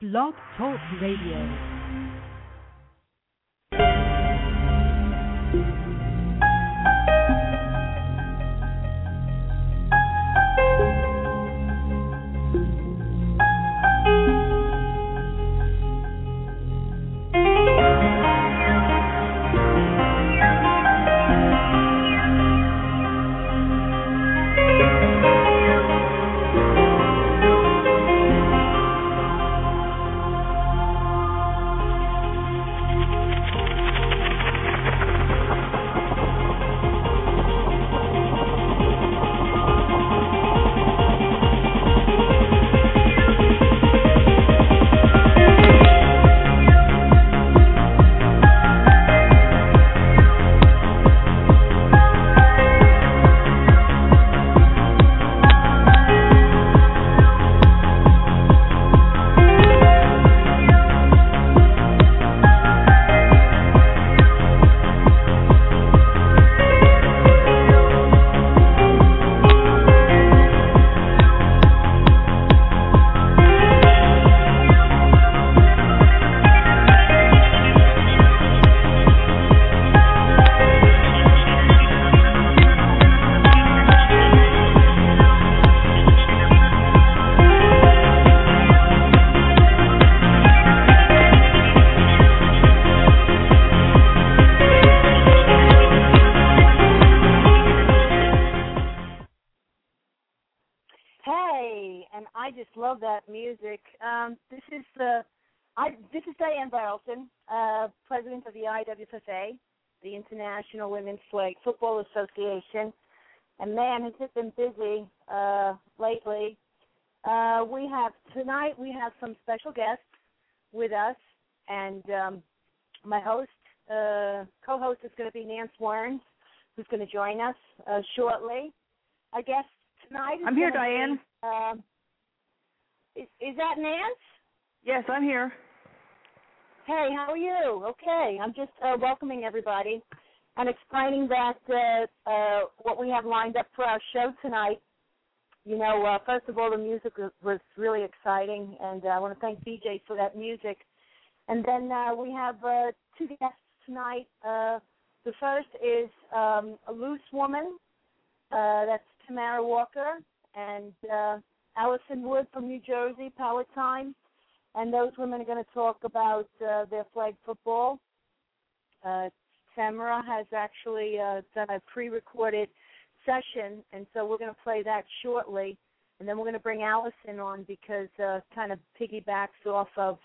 Blog Talk Radio. Love that music. This is Diane Barrelton, president of the IWFA, the International Women's Flag Football Association. And man, has it been busy lately. Tonight we have some special guests with us, and my co-host is going to be Nance Warren, who's going to join us shortly. I guess tonight is I'm here, Diane. Is that Nance? Yes, I'm here. Hey, how are you? Okay, I'm just welcoming everybody and explaining that what we have lined up for our show tonight. You know, first of all, the music was really exciting, and I want to thank DJ for that music. And then we have two guests tonight. The first is a loose woman. That's Tamara Walker, and Allison Wood from New Jersey, Power Time, and those women are going to talk about their flag football. Tamara has actually done a pre-recorded session, and so we're going to play that shortly, and then we're going to bring Allison on because kind of piggybacks off of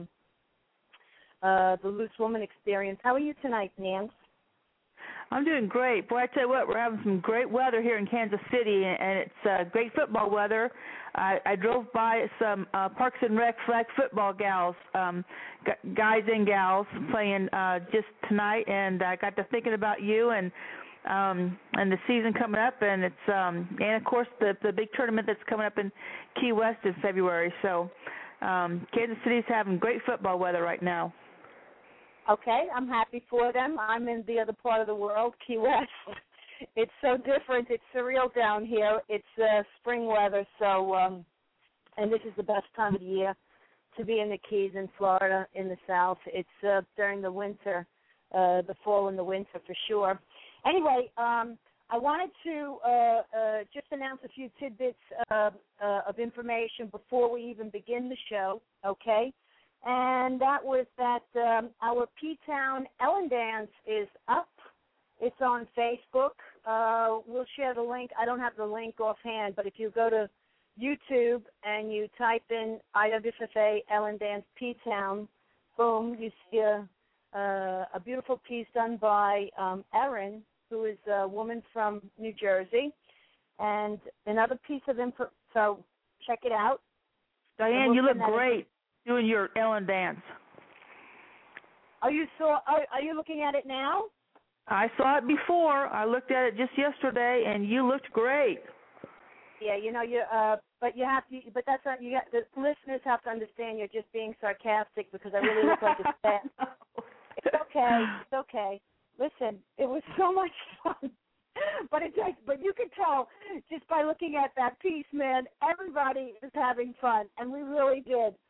the loose woman experience. How are you tonight, Nance? I'm doing great. Boy, I tell you what, we're having some great weather here in Kansas City, and it's great football weather. I drove by some Parks and Rec flag football gals, guys and gals playing just tonight, and I got to thinking about you and the season coming up, and it's and of course the big tournament that's coming up in Key West in February. So Kansas City's having great football weather right now. Okay, I'm happy for them. I'm in the other part of the world, Key West. It's so different. It's surreal down here. It's spring weather, so and this is the best time of the year to be in the Keys in Florida in the South. It's during the winter, the fall and the winter for sure. Anyway, I wanted to just announce a few tidbits of information before we even begin the show, okay? And that was that our P-Town Ellen Dance is up. It's on Facebook. We'll share the link. I don't have the link offhand, but if you go to YouTube and you type in IWFA Ellen Dance P-Town, boom, you see a beautiful piece done by Erin, who is a woman from New Jersey. And another piece of info, so check it out. Diane, you look great doing your Ellen Dance. Are you looking at it now? I saw it before. I looked at it just yesterday, and you looked great. Yeah, you know, but you have to. But that's not. The listeners have to understand you're just being sarcastic because I really look like a spaz. It's okay. It's okay. Listen, it was so much fun. But you can tell just by looking at that piece, man. Everybody is having fun, and we really did. We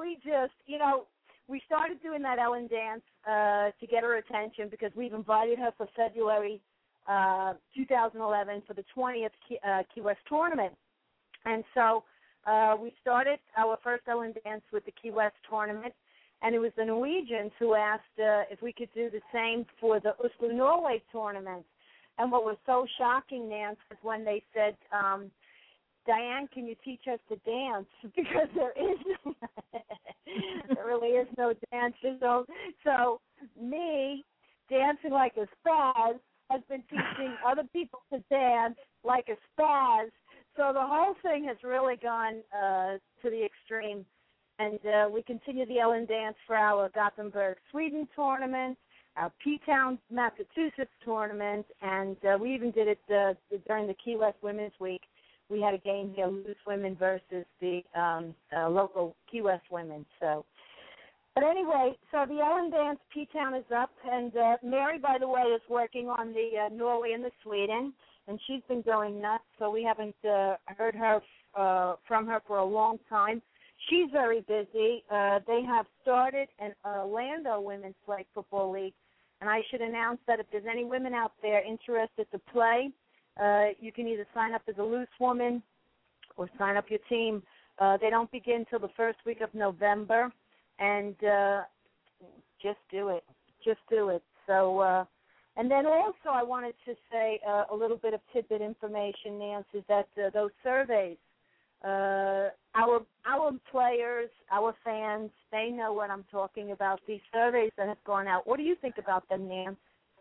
we just, we started doing that Ellen dance to get her attention because we've invited her for February 2011 for the 20th Key West tournament. And so we started our first Ellen dance with the Key West tournament, and it was the Norwegians who asked if we could do the same for the Oslo, Norway tournament. And what was so shocking, Nance, was when they said, Diane, can you teach us to dance? Because there really is no dance. So me, dancing like a spaz, has been teaching other people to dance like a spaz. So the whole thing has really gone to the extreme. And we continue the Ellen dance for our Gothenburg, Sweden tournament, our P-Town, Massachusetts tournament, and we even did it during the Key West Women's Week. We had a game here, Loose Women versus the local Key West women. But anyway, so the Ellen dance, P-Town is up, and Mary, by the way, is working on the Norway and the Sweden, and she's been going nuts, so we haven't heard from her for a long time. She's very busy. They have started an Orlando Women's Flag Football League, and I should announce that if there's any women out there interested to play, you can either sign up as a loose woman or sign up your team. They don't begin until the first week of November, and just do it. Just do it. So, and then also I wanted to say a little bit of tidbit information, Nance, is that those surveys, our players, our fans, they know what I'm talking about. These surveys that have gone out. What do you think about them, Nance?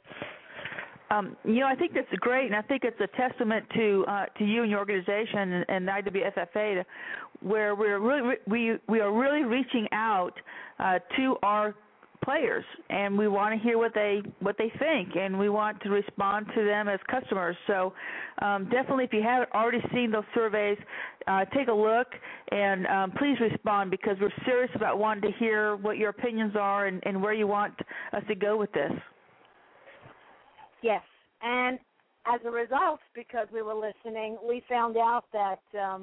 I think that's great, and I think it's a testament to you and your organization and the IWFFA, where we are really reaching out to our players, and we want to hear what they think, and we want to respond to them as customers. So definitely, if you haven't already seen those surveys, take a look and please respond, because we're serious about wanting to hear what your opinions are and where you want us to go with this. Yes, and as a result, because we were listening, we found out that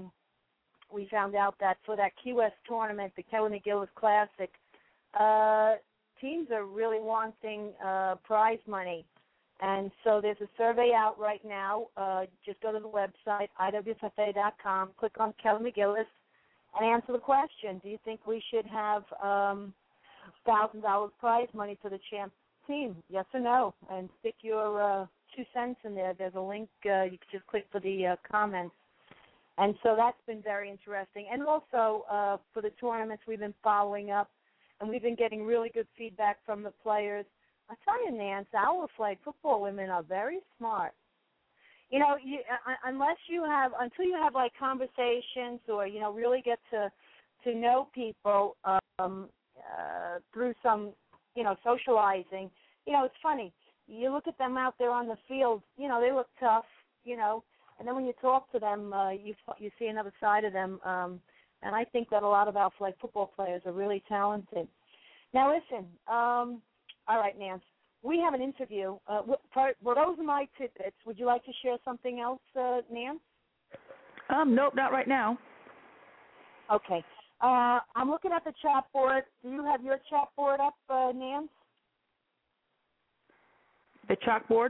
for that Key West tournament, the Kelly McGillis Classic, teams are really wanting prize money. And so there's a survey out right now. Just go to the website, IWFFA.com, click on Kelly McGillis, and answer the question. Do you think we should have $1,000 prize money for the champ team? Yes or no? And stick your 2 cents in there. There's a link. You can just click for the comments. And so that's been very interesting. And also for the tournaments, we've been following up, and we've been getting really good feedback from the players. I tell you, Nance, our flag football women are very smart. Until you have like conversations or really get to know people through some socializing. It's funny. You look at them out there on the field. They look tough. And then when you talk to them, you see another side of them. And I think that a lot of our flag football players are really talented. Now, listen. All right, Nance. We have an interview. Well, those are my tidbits. Would you like to share something else, Nance? Nope, not right now. Okay. I'm looking at the chat board. Do you have your chat board up, Nance? The chalkboard?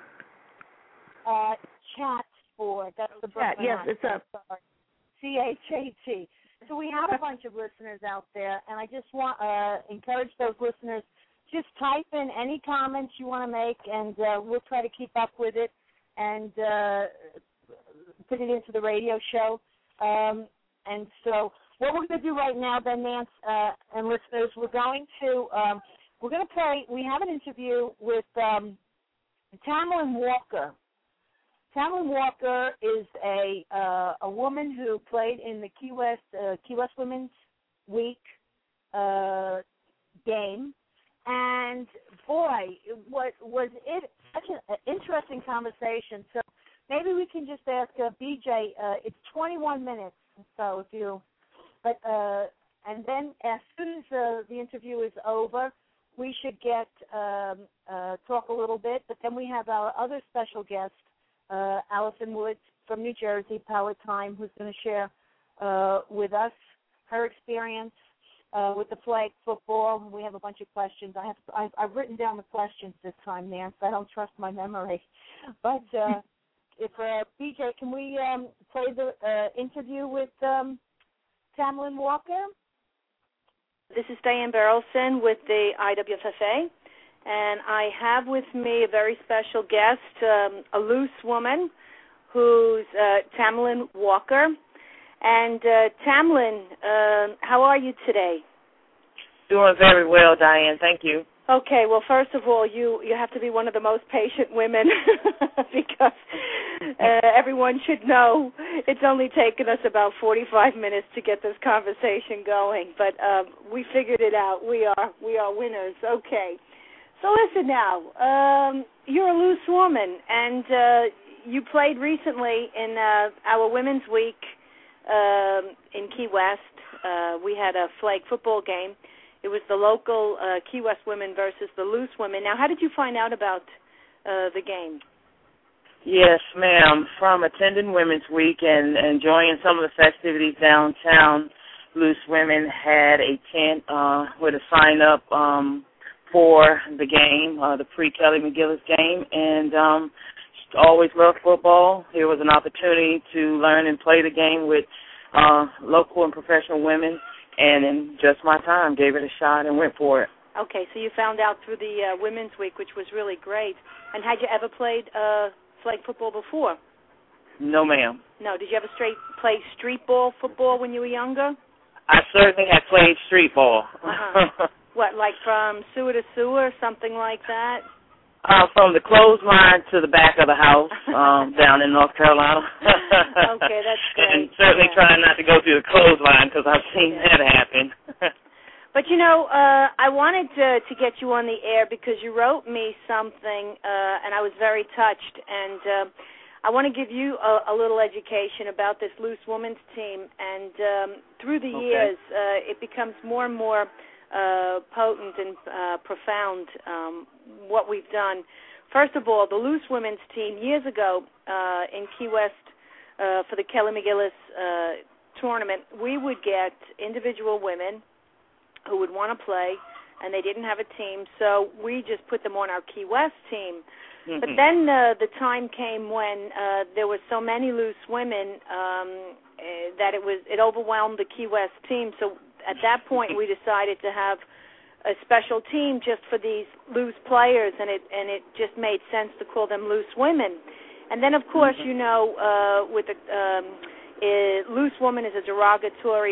Chat board. That's the book. Chat, yes, it's up. CHAT. So we have a bunch of listeners out there, and I just want encourage those listeners, just type in any comments you want to make, and we'll try to keep up with it and put it into the radio show. And so what we're going to do right now, then, Nance and listeners, we're going to play. We have an interview with Tamlin Walker. Tamlin Walker is a woman who played in the Key West Women's Week game, and boy, what was it such an interesting conversation. So maybe we can just ask BJ. It's 21 minutes, so and then as soon as the interview is over, we should get talk a little bit. But then we have our other special guest, Allison Woods from New Jersey, Power Time, who's going to share with us her experience with the flag football. We have a bunch of questions. I've written down the questions this time, Nance. I don't trust my memory. But if BJ, can we play the interview with Tamlin Walker? This is Diane Barrelson with the IWFFA, and I have with me a very special guest, a loose woman, who's Tamlin Walker. And Tamlin, how are you today? Doing very well, Diane. Thank you. Okay, well, first of all, you have to be one of the most patient women because everyone should know it's only taken us about 45 minutes to get this conversation going, but we figured it out. We are winners. Okay, so listen now. You're a loose woman, and you played recently in our Women's Week in Key West. We had a flag football game. It was the local Key West women versus the loose women. Now, how did you find out about the game? Yes, ma'am. From attending Women's Week and enjoying some of the festivities downtown, Loose Women had a tent where to sign up for the game, the pre-Kelly McGillis game, and always loved football. Here was an opportunity to learn and play the game with local and professional women, and in just my time, gave it a shot and went for it. Okay, so you found out through the Women's Week, which was really great. And had you ever played flag football before? No, ma'am. No. Did you ever play street ball football when you were younger? I certainly had played street ball. Uh-huh. What, like from sewer to sewer, something like that? From the clothesline to the back of the house down in North Carolina. Okay, that's great. And certainly trying not to go through the clothesline because I've seen that happen. But, you know, I wanted to get you on the air because you wrote me something, and I was very touched. And I want to give you a little education about this Loose Women's team. And through the years, it becomes more and more potent and profound what we've done. First of all, the Loose Women's team years ago in Key West for the Kelly McGillis tournament, we would get individual women who would want to play, and they didn't have a team, so we just put them on our Key West team. Mm-hmm. But then the time came when there were so many loose women that it overwhelmed the Key West team. So at that point, we decided to have a special team just for these loose players, and it just made sense to call them Loose Women. And then, of course, you know, with the loose woman is a derogatory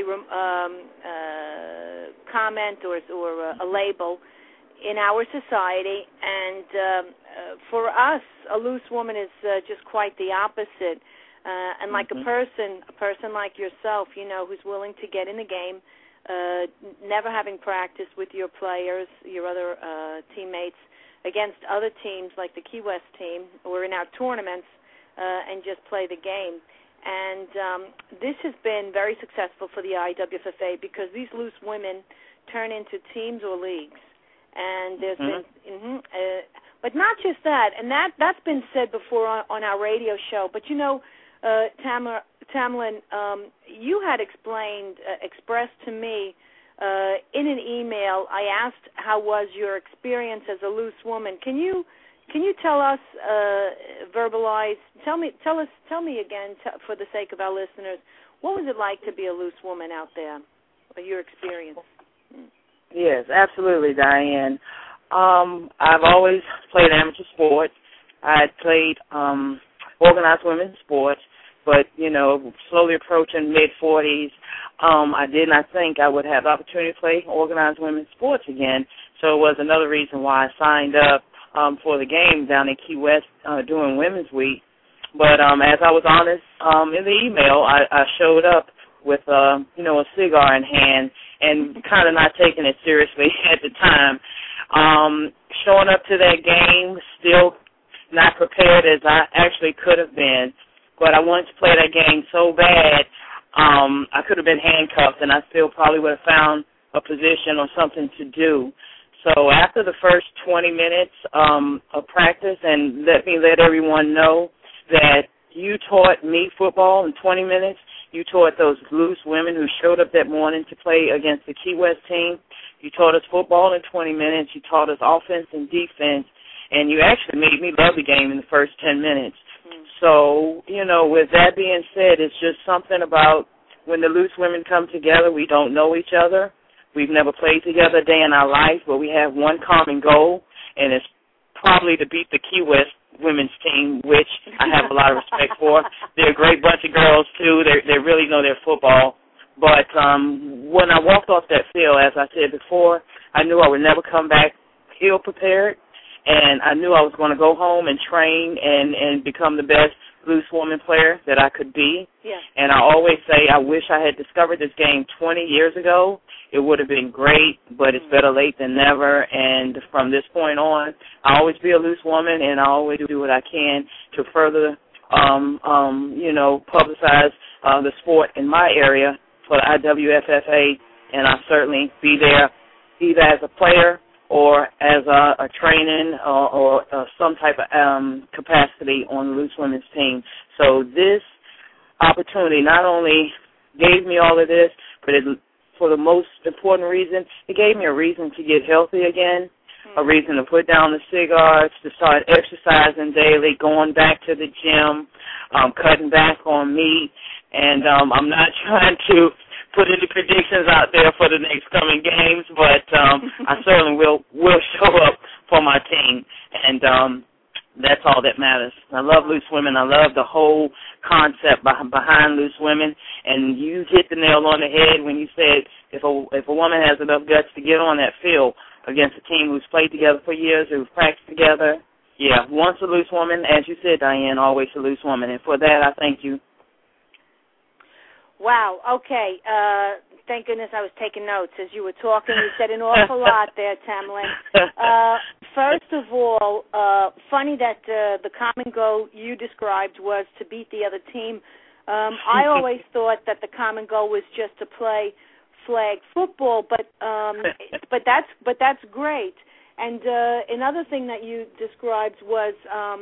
comment or a label in our society, and for us, a loose woman is just quite the opposite. And like a person like yourself, you know, who's willing to get in the game, never having practiced with your players, your other teammates, against other teams like the Key West team or in our tournaments, and just play the game. And this has been very successful for the IWFFA because these loose women turn into teams or leagues. And there's been, but not just that, and that's been said before on our radio show. But you know, Tamlin, you had expressed to me in an email. I asked how was your experience as a loose woman. Can you tell us, verbalize? Tell me again, for the sake of our listeners, what was it like to be a loose woman out there? Or your experience? Yes, absolutely, Diane. I've always played amateur sports. I had played organized women's sports, but, you know, slowly approaching mid-40s, I did not think I would have the opportunity to play organized women's sports again. So it was another reason why I signed up for the game down in Key West during Women's Week. But as I was honest in the email, I showed up with, you know, a cigar in hand and kind of not taking it seriously at the time. Showing up to that game, still not prepared as I actually could have been. But I wanted to play that game so bad, I could have been handcuffed, and I still probably would have found a position or something to do. So after the first 20 minutes of practice, and let everyone know that you taught me football in 20 minutes, You taught those loose women who showed up that morning to play against the Key West team. You taught us football in 20 minutes. You taught us offense and defense. And you actually made me love the game in the first 10 minutes. So, with that being said, it's just something about when the loose women come together, we don't know each other. We've never played together a day in our life, but we have one common goal, and it's probably to beat the Key West women's team, which I have a lot of respect for. They're a great bunch of girls, too. They really know their football. But when I walked off that field, as I said before, I knew I would never come back ill-prepared, and I knew I was going to go home and train and become the best loose woman player that I could be. Yeah. And I always say I wish I had discovered this game 20 years ago. It would have been great, but it's better late than never. And from this point on, I'll always be a loose woman, and I always do what I can to further, publicize the sport in my area for the IWFFA, and I'll certainly be there either as a player or as a training or some type of capacity on the loose women's team. So this opportunity not only gave me all of this, but for the most important reason, it gave me a reason to get healthy again, a reason to put down the cigars, to start exercising daily, going back to the gym, cutting back on meat. And I'm not trying to put any predictions out there for the next coming games, but I certainly will show up for my team, and that's all that matters. I love loose women. I love the whole concept behind loose women, and you hit the nail on the head when you said if a woman has enough guts to get on that field against a team who's played together for years, who's practiced together, yeah, once a loose woman, as you said, Diane, always a loose woman, and for that I thank you. Wow, okay. Thank goodness I was taking notes as you were talking. You said an awful lot there, Tamlin. First of all, funny that the common goal you described was to beat the other team. I always thought that the common goal was just to play flag football, but that's great. And another thing that you described was,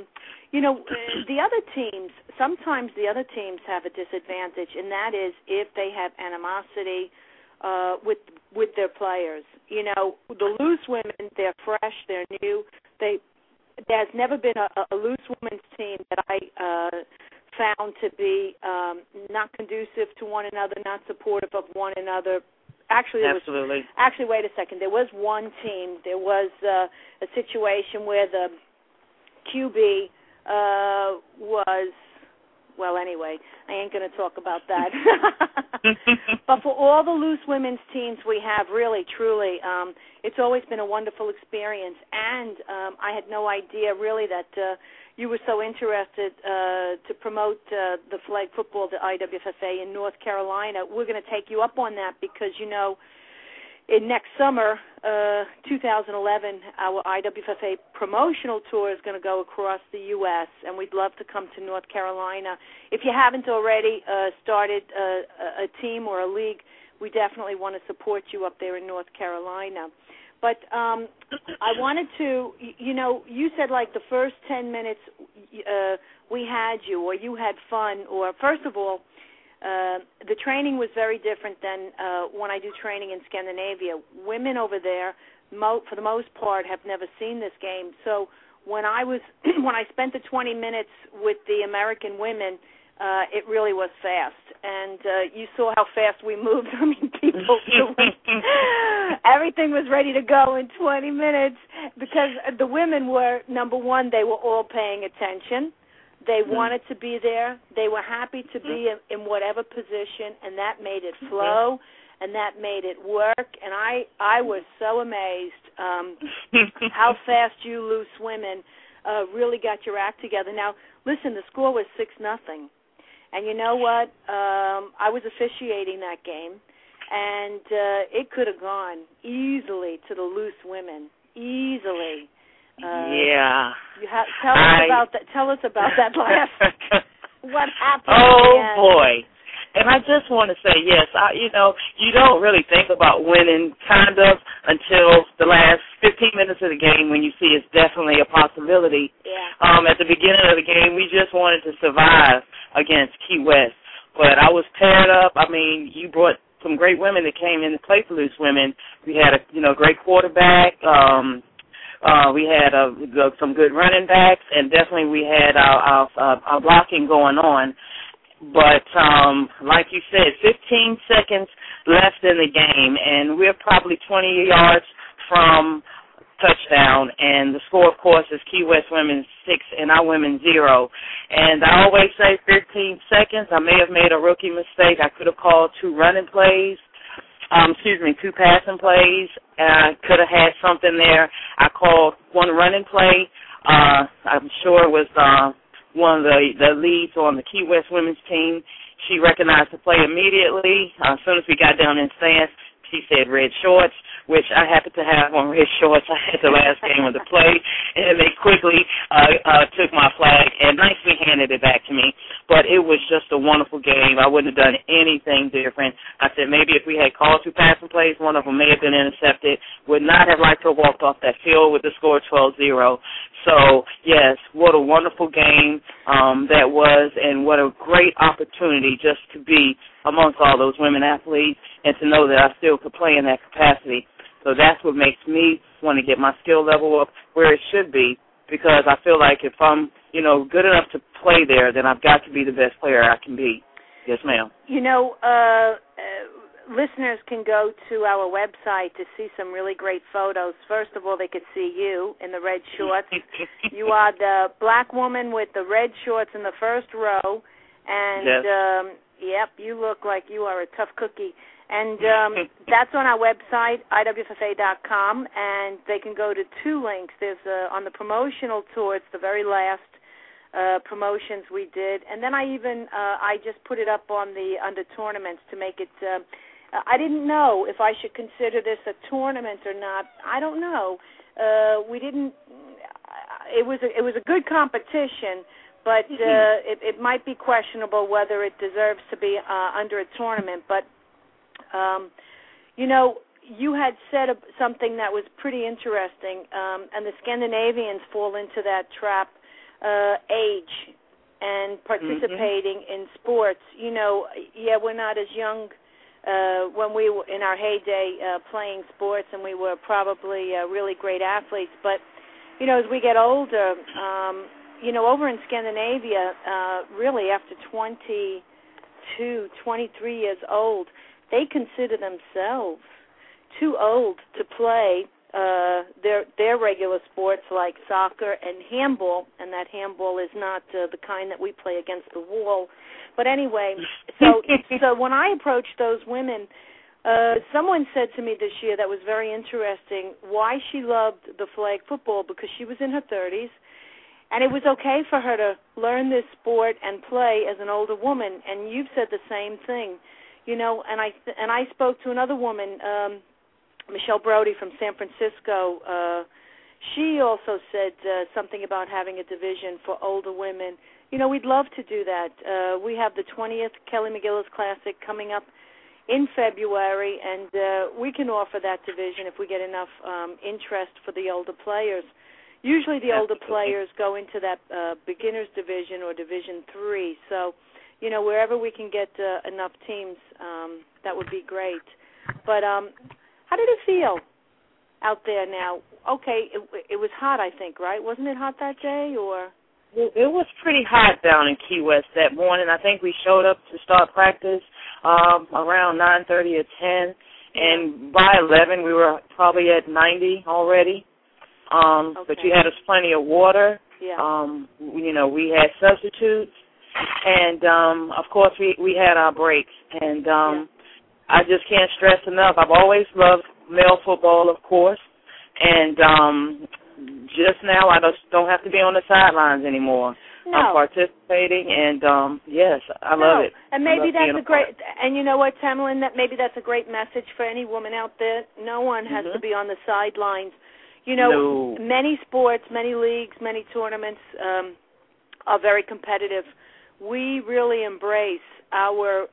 the other teams, sometimes the other teams have a disadvantage, and that is if they have animosity with their players. The loose women, they're fresh, they're new. There's never been a loose women's team that I found to be not conducive to one another, not supportive of one another. Actually, wait a second. There was one team. There was a situation where the QB was, well, anyway, I ain't going to talk about that. But for all the loose women's teams we have, really, truly, it's always been a wonderful experience. And I had no idea, really, that you were so interested to promote the flag football, the IWFFA in North Carolina. We're going to take you up on that because, in next summer, 2011, our IWFFA promotional tour is going to go across the U.S., and we'd love to come to North Carolina. If you haven't already started a team or a league, we definitely want to support you up there in North Carolina. But I wanted to, you said like the first 10 minutes we had you, or you had fun, or first of all, the training was very different than when I do training in Scandinavia. Women over there, for the most part, have never seen this game. So when I spent the 20 minutes with the American women, it really was fast. And you saw how fast we moved. I mean, everything was ready to go in 20 minutes because the women were, number one, they were all paying attention. They wanted to be there. They were happy to be in whatever position, and that made it flow, and that made it work. And I was so amazed how fast you loose women really got your act together. Now, listen, the score was 6-0. And you know what? I was officiating that game, and it could have gone easily to the loose women, easily. Yeah. Tell us about that last. What happened? Oh boy! And I just want to say yes. You don't really think about winning kind of until the last 15 minutes of the game when you see it's definitely a possibility. Yeah. At the beginning of the game, we just wanted to survive against Key West. but I was paired up. I mean, you brought some great women that came in to play for Loose Women. We had a great quarterback. We had some good running backs, and definitely we had our blocking going on. But like you said, 15 seconds left in the game, and we're probably 20 yards from touchdown, and the score, of course, is Key West Women 6 and our women 0. And I always say 15 seconds. I may have made a rookie mistake. I could have called 2 passing plays. I could have had something there. I called 1 running play. I'm sure it was one of the leads on the Key West women's team. She recognized the play immediately. As soon as we got down in stance, she said red shorts, which I happen to have on red shorts. I had the last game of the play, and they quickly took my flag and nicely handed it back to me. But it was just a wonderful game. I wouldn't have done anything different. I said maybe if we had called 2 passing plays, one of them may have been intercepted. Would not have liked to have walked off that field with the score 12-0. So, yes, what a wonderful game that was, and what a great opportunity just to be amongst all those women athletes and to know that I still could play in that capacity. So that's what makes me want to get my skill level up where it should be, because I feel like if I'm, good enough to play there, then I've got to be the best player I can be. Yes, ma'am. Listeners can go to our website to see some really great photos. First of all, they could see you in the red shorts. You are the black woman with the red shorts in the first row, and yes. Yep, you look like you are a tough cookie. And that's on our website, IWFFA.com, and they can go to 2 links. There's on the promotional tour, it's the very last promotions we did. And then I just put it up on under tournaments to make it, I didn't know if I should consider this a tournament or not. I don't know. We didn't, it was a good competition, but it might be questionable whether it deserves to be under a tournament. But, you had said something that was pretty interesting, and the Scandinavians fall into that trap, age and participating in sports. We're not as young when we were in our heyday playing sports, and we were probably really great athletes. But, as we get older, over in Scandinavia, really after 22, 23 years old, they consider themselves too old to play their regular sports like soccer and handball, and that handball is not the kind that we play against the wall. But anyway, so when I approached those women, someone said to me this year that was very interesting why she loved the flag football, because she was in her 30s, and it was okay for her to learn this sport and play as an older woman. And you've said the same thing, And I spoke to another woman, Michelle Brody from San Francisco. She also said something about having a division for older women. We'd love to do that. We have the 20th Kelly McGillis Classic coming up in February, and we can offer that division if we get enough interest for the older players. Usually the older players go into that beginner's division or Division 3. So, wherever we can get enough teams, that would be great. But how did it feel out there now? Okay, it was hot, I think, right? Wasn't it hot that day, or? It was pretty hot down in Key West that morning. I think we showed up to start practice around 9:30 or 10, and by 11 we were probably at 90 already. But you had us plenty of water. Yeah. We had substitutes, and of course we had our breaks. And I just can't stress enough. I've always loved male football, of course, and just now I just don't have to be on the sidelines anymore. No. I'm participating, and yes, I love it. And maybe that's a great. And you know what, Tamerlane? That maybe that's a great message for any woman out there. No one has to be on the sidelines. No. Many sports, many leagues, many tournaments are very competitive. We really embrace our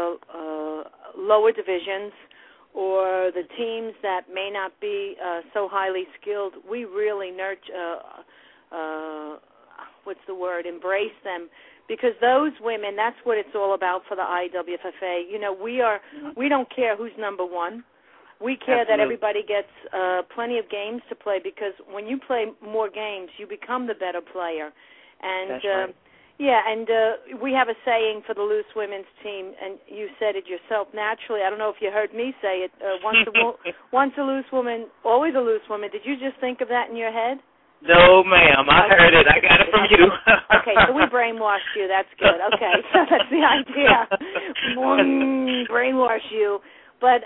lower divisions or the teams that may not be so highly skilled. We really nurture, embrace them, because those women, that's what it's all about for the IWFFA. You know, we don't care who's number one. We care that everybody gets plenty of games to play, because when you play more games, you become the better player. And that's right. yeah, and we have a saying for the loose women's team, and you said it yourself naturally. I don't know if you heard me say it. Once a loose woman, always a loose woman. Did you just think of that in your head? No, ma'am. I heard it. I got it from you. Okay, so we brainwashed you. That's good. Okay, so that's the idea. Brainwash you. But,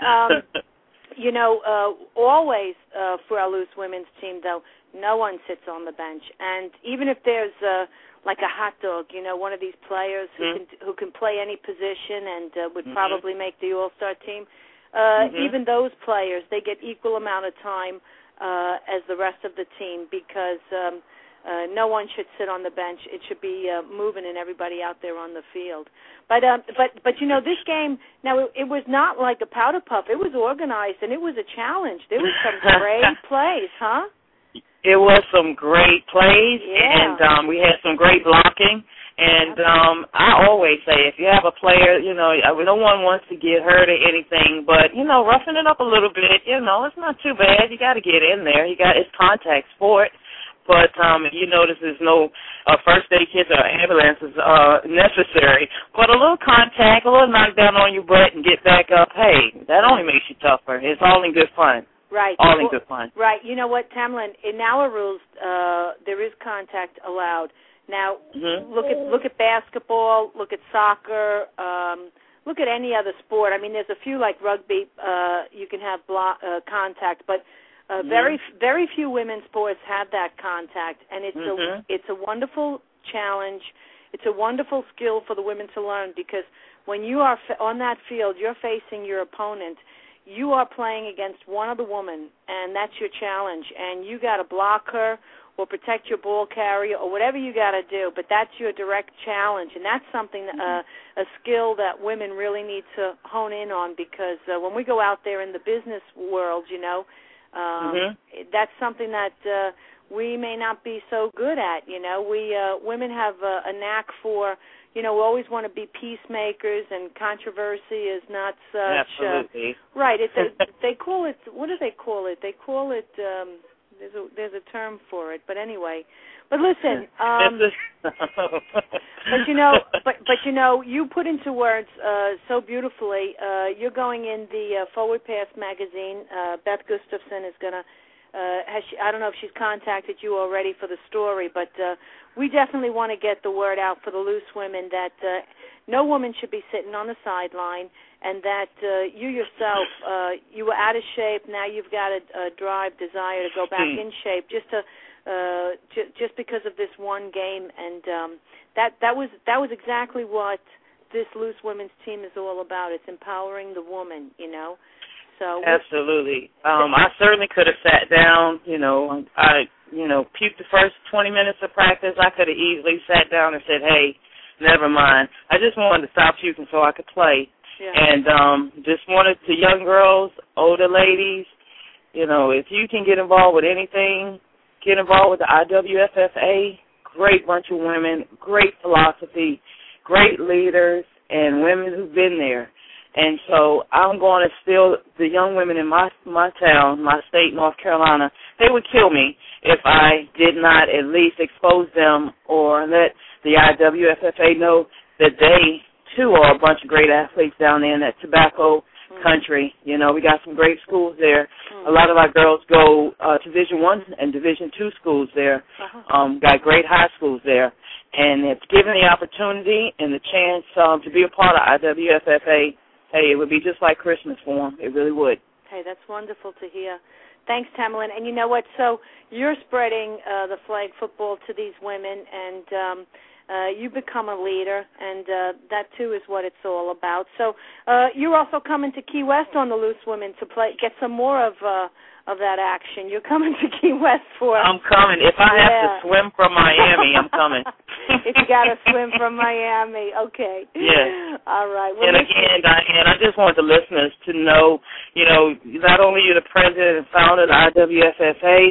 you know, always for our loose women's team, though, no one sits on the bench. And even if there's like a hot dog, you know, one of these players who can play any position and would probably make the all-star team, even those players, they get equal amount of time as the rest of the team, because no one should sit on the bench. It should be moving and everybody out there on the field. But you know, this game, now it was not like a powder puff. It was organized and it was a challenge. There was some great plays, huh? It was some great plays, yeah. And we had some great blocking. And I always say, if you have a player, you know, no one wants to get hurt or anything, but, you know, roughing it up a little bit, you know, it's not too bad. You got to get in there. It's contact sport. But you notice there's no first aid kits or ambulances necessary. But a little contact, a little knockdown on your butt and get back up, hey, that only makes you tougher. It's all in good fun. Right. All in good fun. Right. You know what, Tamlin, in our rules, there is contact allowed. Now, look at basketball, look at soccer, look at any other sport. I mean, there's a few like rugby, you can have contact, but very few women's sports have that contact, and it's a wonderful challenge. It's a wonderful skill for the women to learn, because when you are on that field, you're facing your opponent. You are playing against one other woman, and that's your challenge, and you got to block her or protect your ball carrier or whatever you got to do, but that's your direct challenge, and that's something, a skill that women really need to hone in on, because when we go out there in the business world, you know, that's something that we may not be so good at. You know, we women have a knack for, you know, we always want to be peacemakers, and controversy is not such. Absolutely. Right. They call it. What do they call it? They call it. There's a term for it. But anyway. But listen. But you know, you put into words so beautifully. You're going in the Forward Pass magazine. Beth Gustafson is going to. I don't know if she's contacted you already for the story, but we definitely want to get the word out for the loose women that no woman should be sitting on the sideline, and that you yourself, you were out of shape. Now you've got a drive, desire to go back in shape, just because of this one game, and that was exactly what this loose women's team is all about. It's empowering the woman, you know. So absolutely. I certainly could have sat down, you know. I puked the first 20 minutes of practice. I could have easily sat down and said, hey, never mind. I just wanted to stop puking so I could play. Yeah. And just wanted to young girls, older ladies, you know, if you can get involved with anything, get involved with the IWFFA. Great bunch of women, great philosophy, great leaders, and women who've been there. And so I'm going to steal the young women in my town, my state, North Carolina. They would kill me if I did not at least expose them or let the IWFFA know that they, too, are a bunch of great athletes down there in that tobacco country. You know, we got some great schools there. A lot of our girls go to Division I and Division II schools there. Got great high schools there. And it's given the opportunity and the chance to be a part of IWFFA. Hey, it would be just like Christmas for them. It really would. Hey, that's wonderful to hear. Thanks, Tamlin. And you know what? So you're spreading the flag football to these women, and you become a leader, and that, too, is what it's all about. So you're also coming to Key West on the Loose Women to get some more of that action. You're coming to Key West for... I'm coming. If I have to swim from Miami, I'm coming. If you got to swim from Miami, okay. Yes. All right. Well, and again, Diane, I just want the listeners to know, you know, not only you're the president and founder of the IWFFA,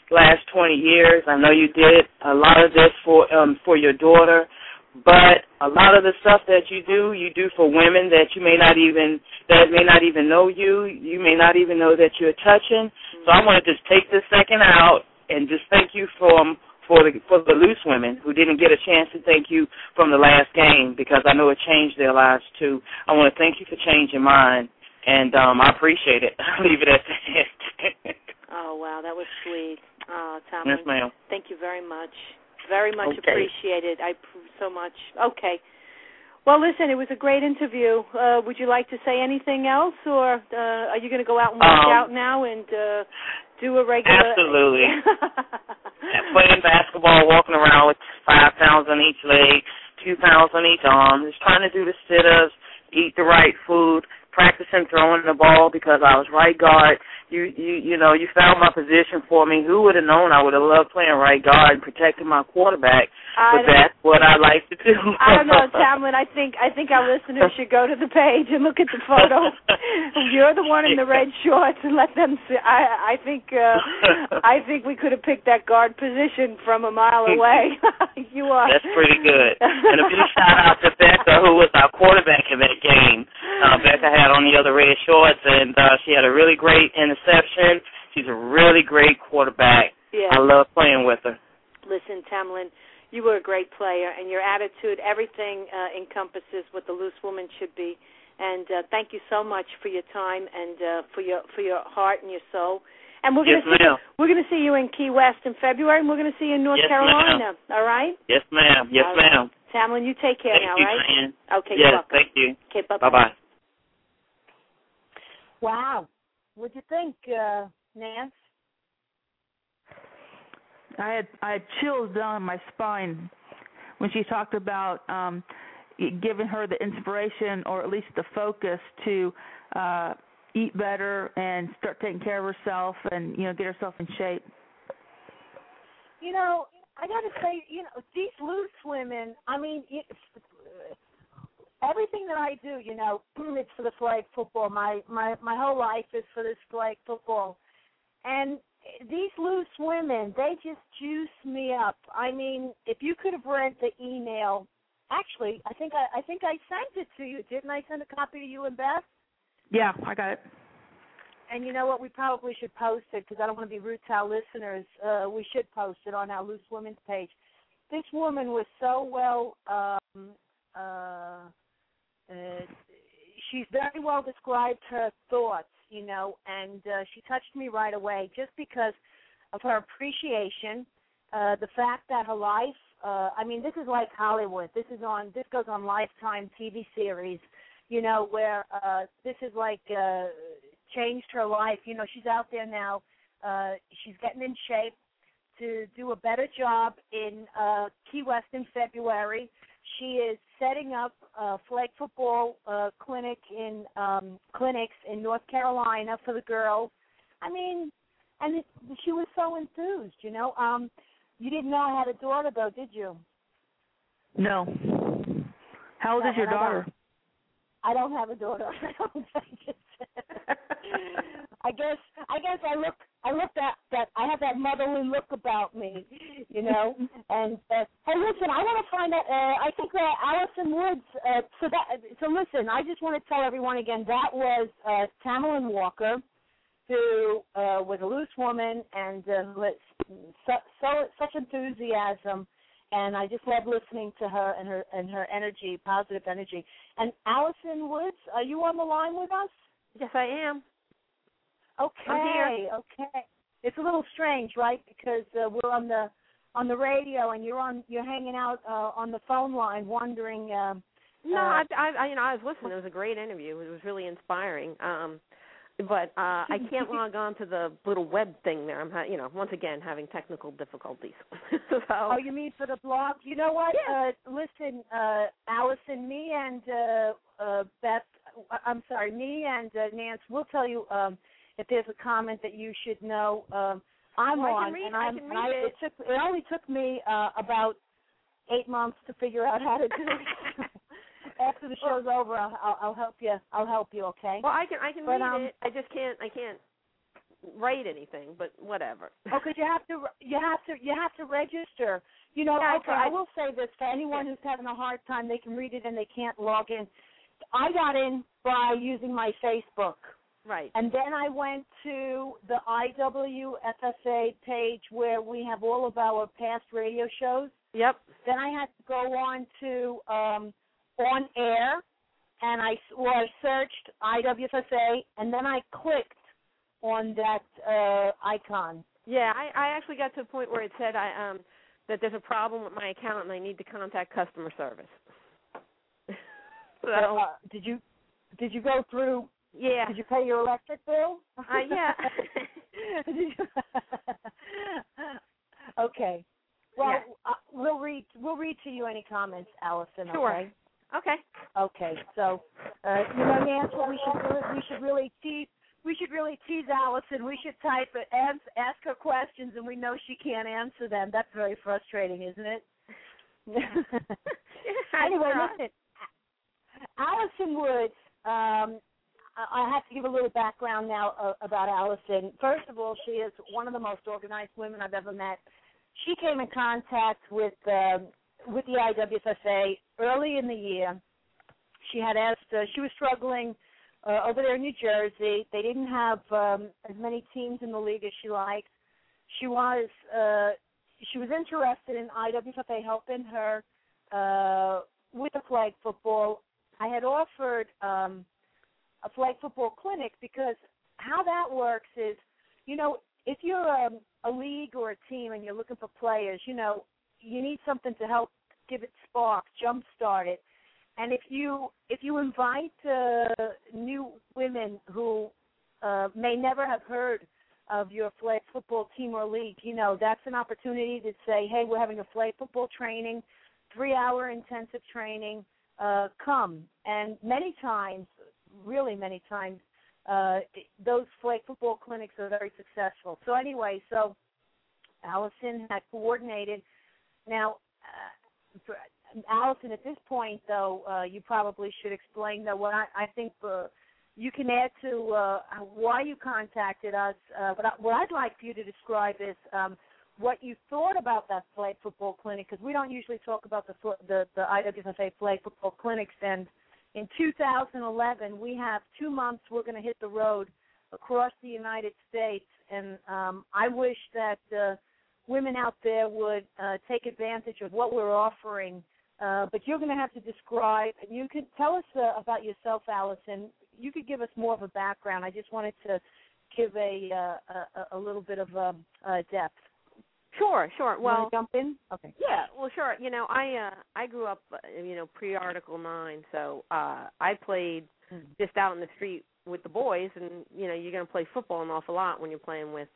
last 20 years. I know you did a lot of this for your daughter, but a lot of the stuff that you do for women that may not even know you. You may not even know that you're touching. So I want to just take this second out and just thank you for the loose women who didn't get a chance to thank you from the last game, because I know it changed their lives too. I want to thank you for changing mine, and I appreciate it. I'll leave it at that. Oh, wow, that was sweet. Oh, Tamlin, yes, ma'am. Thank you very much. Very much appreciated. I so much. Okay. Well, listen, it was a great interview. Would you like to say anything else, or are you going to go out and work out now and do a regular? Absolutely. Playing basketball, walking around with 5 pounds on each leg, 2 pounds on each arm, just trying to do the sit-ups, eat the right food, practicing throwing the ball because I was right guard. You know, you found my position for me. Who would have known I would have loved playing right guard and protecting my quarterback? But that's what I like to do. I don't know, Tamlin. I think our listeners should go to the page and look at the photo. You're the one in the red shorts, and let them see. I think we could have picked that guard position from a mile away. You are. That's pretty good. And a big shout out to Becca, who was our quarterback in that game. Becca had on the other red shorts, and she had a really great interception. She's a really great quarterback. Yeah. I love playing with her. Listen, Tamlin, you were a great player, and your attitude, everything encompasses what the loose woman should be. And thank you so much for your time and for your heart and your soul. And we're going to see you in Key West in February, and we're going to see you in North Carolina. Ma'am. All right? Yes, ma'am. Yes, ma'am. Tamlin, you take care now, right? Thank you, okay, yes, you're welcome. Thank you. Okay, bye-bye. Bye-bye. Wow. What'd you think, Nance? I had chills down my spine when she talked about giving her the inspiration, or at least the focus, to eat better and start taking care of herself and, you know, get herself in shape. You know, I got to say, you know, these loose women, I mean, everything that I do, you know, it's for the flag football. My whole life is for this flag football. And these loose women, they just juice me up. I mean, if you could have read the email, actually, I think I sent it to you. Didn't I send a copy to you and Beth? Yeah, I got it. And you know what? We probably should post it because I don't want to be rude to our listeners. We should post it on our Loose Women's page. This woman was so well, she's very well described her thoughts, you know, and she touched me right away just because of her appreciation, the fact that her life, I mean, this is like Hollywood. This goes on Lifetime TV series, you know, where this is like changed her life. You know, she's out there now. She's getting in shape to do a better job in Key West in February. She is setting up flag football clinics in North Carolina for the girls. I mean, and she was so enthused, you know. You didn't know I had a daughter, though, did you? No. How old is your daughter? I don't have a daughter. I guess I look that I have that motherly look about me, you know. And hey, listen, I want to find out. I think Allison Woods. So listen, I just want to tell everyone again that was Tamlin Walker, who was a loose woman and with such enthusiasm. And I just love listening to her and her energy, positive energy. And Allison Woods, are you on the line with us? Yes, I am. Okay. I'm here. Okay. It's a little strange, right? Because we're on the radio and you're hanging out on the phone line, wondering. No, I was listening. It was a great interview. It was really inspiring. But I can't log on to the little web thing there. I'm, once again having technical difficulties. So, oh, you mean for the blog? You know what? Yeah. Listen, Allison, me and Beth. I'm sorry, me and Nance. We'll tell you if there's a comment that you should know. I'm on, it only took me about 8 months to figure out how to do it. After the show's over, I'll help you. I'll help you. Okay. Well, I can read it. I just can't. write anything, but whatever. Oh, because you have to register. You know, Yeah, okay, I will say this for anyone who's having a hard time, they can read it and they can't log in. I got in by using my Facebook. Right. And then I went to the IWFSA page where we have all of our past radio shows. Yep. Then I had to go on to On Air, and I searched IWFSA, and then I clicked on that icon. Yeah, I actually got to a point where it said that there's a problem with my account and I need to contact customer service. So did you go through? Yeah. Did you pay your electric bill? Yeah. Okay. Well, yeah. We'll read to you any comments, Allison. Sure. Okay. Okay. Okay. So, Nancy, we should really tease Allison. We should type it, ask her questions, and we know she can't answer them. That's very frustrating, isn't it? Anyway, listen. Allison Woods, I have to give a little background now about Allison. First of all, she is one of the most organized women I've ever met. She came in contact with the IWFSA early in the year. She had asked, she was struggling over there in New Jersey. They didn't have as many teams in the league as she liked. She was interested in IWFSA helping her with the flag football. I had offered a flag football clinic because how that works is, if you're a league or a team and you're looking for players, you need something to help give it spark, jumpstart it. And if you invite new women who may never have heard of your flag football team or league, that's an opportunity to say, hey, we're having a flag football training, 3-hour intensive training, come. And many times, really many times, those flag football clinics are very successful. So anyway, Allison had coordinated. Now, Allison, at this point, though, you probably should explain, though, what I think you can add to why you contacted us. But what I'd like for you to describe is what you thought about that flag football clinic, because we don't usually talk about the IWFSA flag football clinics. And in 2011, we have 2 months we're going to hit the road across the United States, and I wish that women out there would take advantage of what we're offering. But you're going to have to describe, and you could tell us about yourself, Allison. You could give us more of a background. I just wanted to give a little bit of depth. Sure. Well, you want to jump in? Okay. Yeah. Well, sure. I grew up, pre-Article 9, so I played just out in the street with the boys, and you're going to play football an awful lot when you're playing with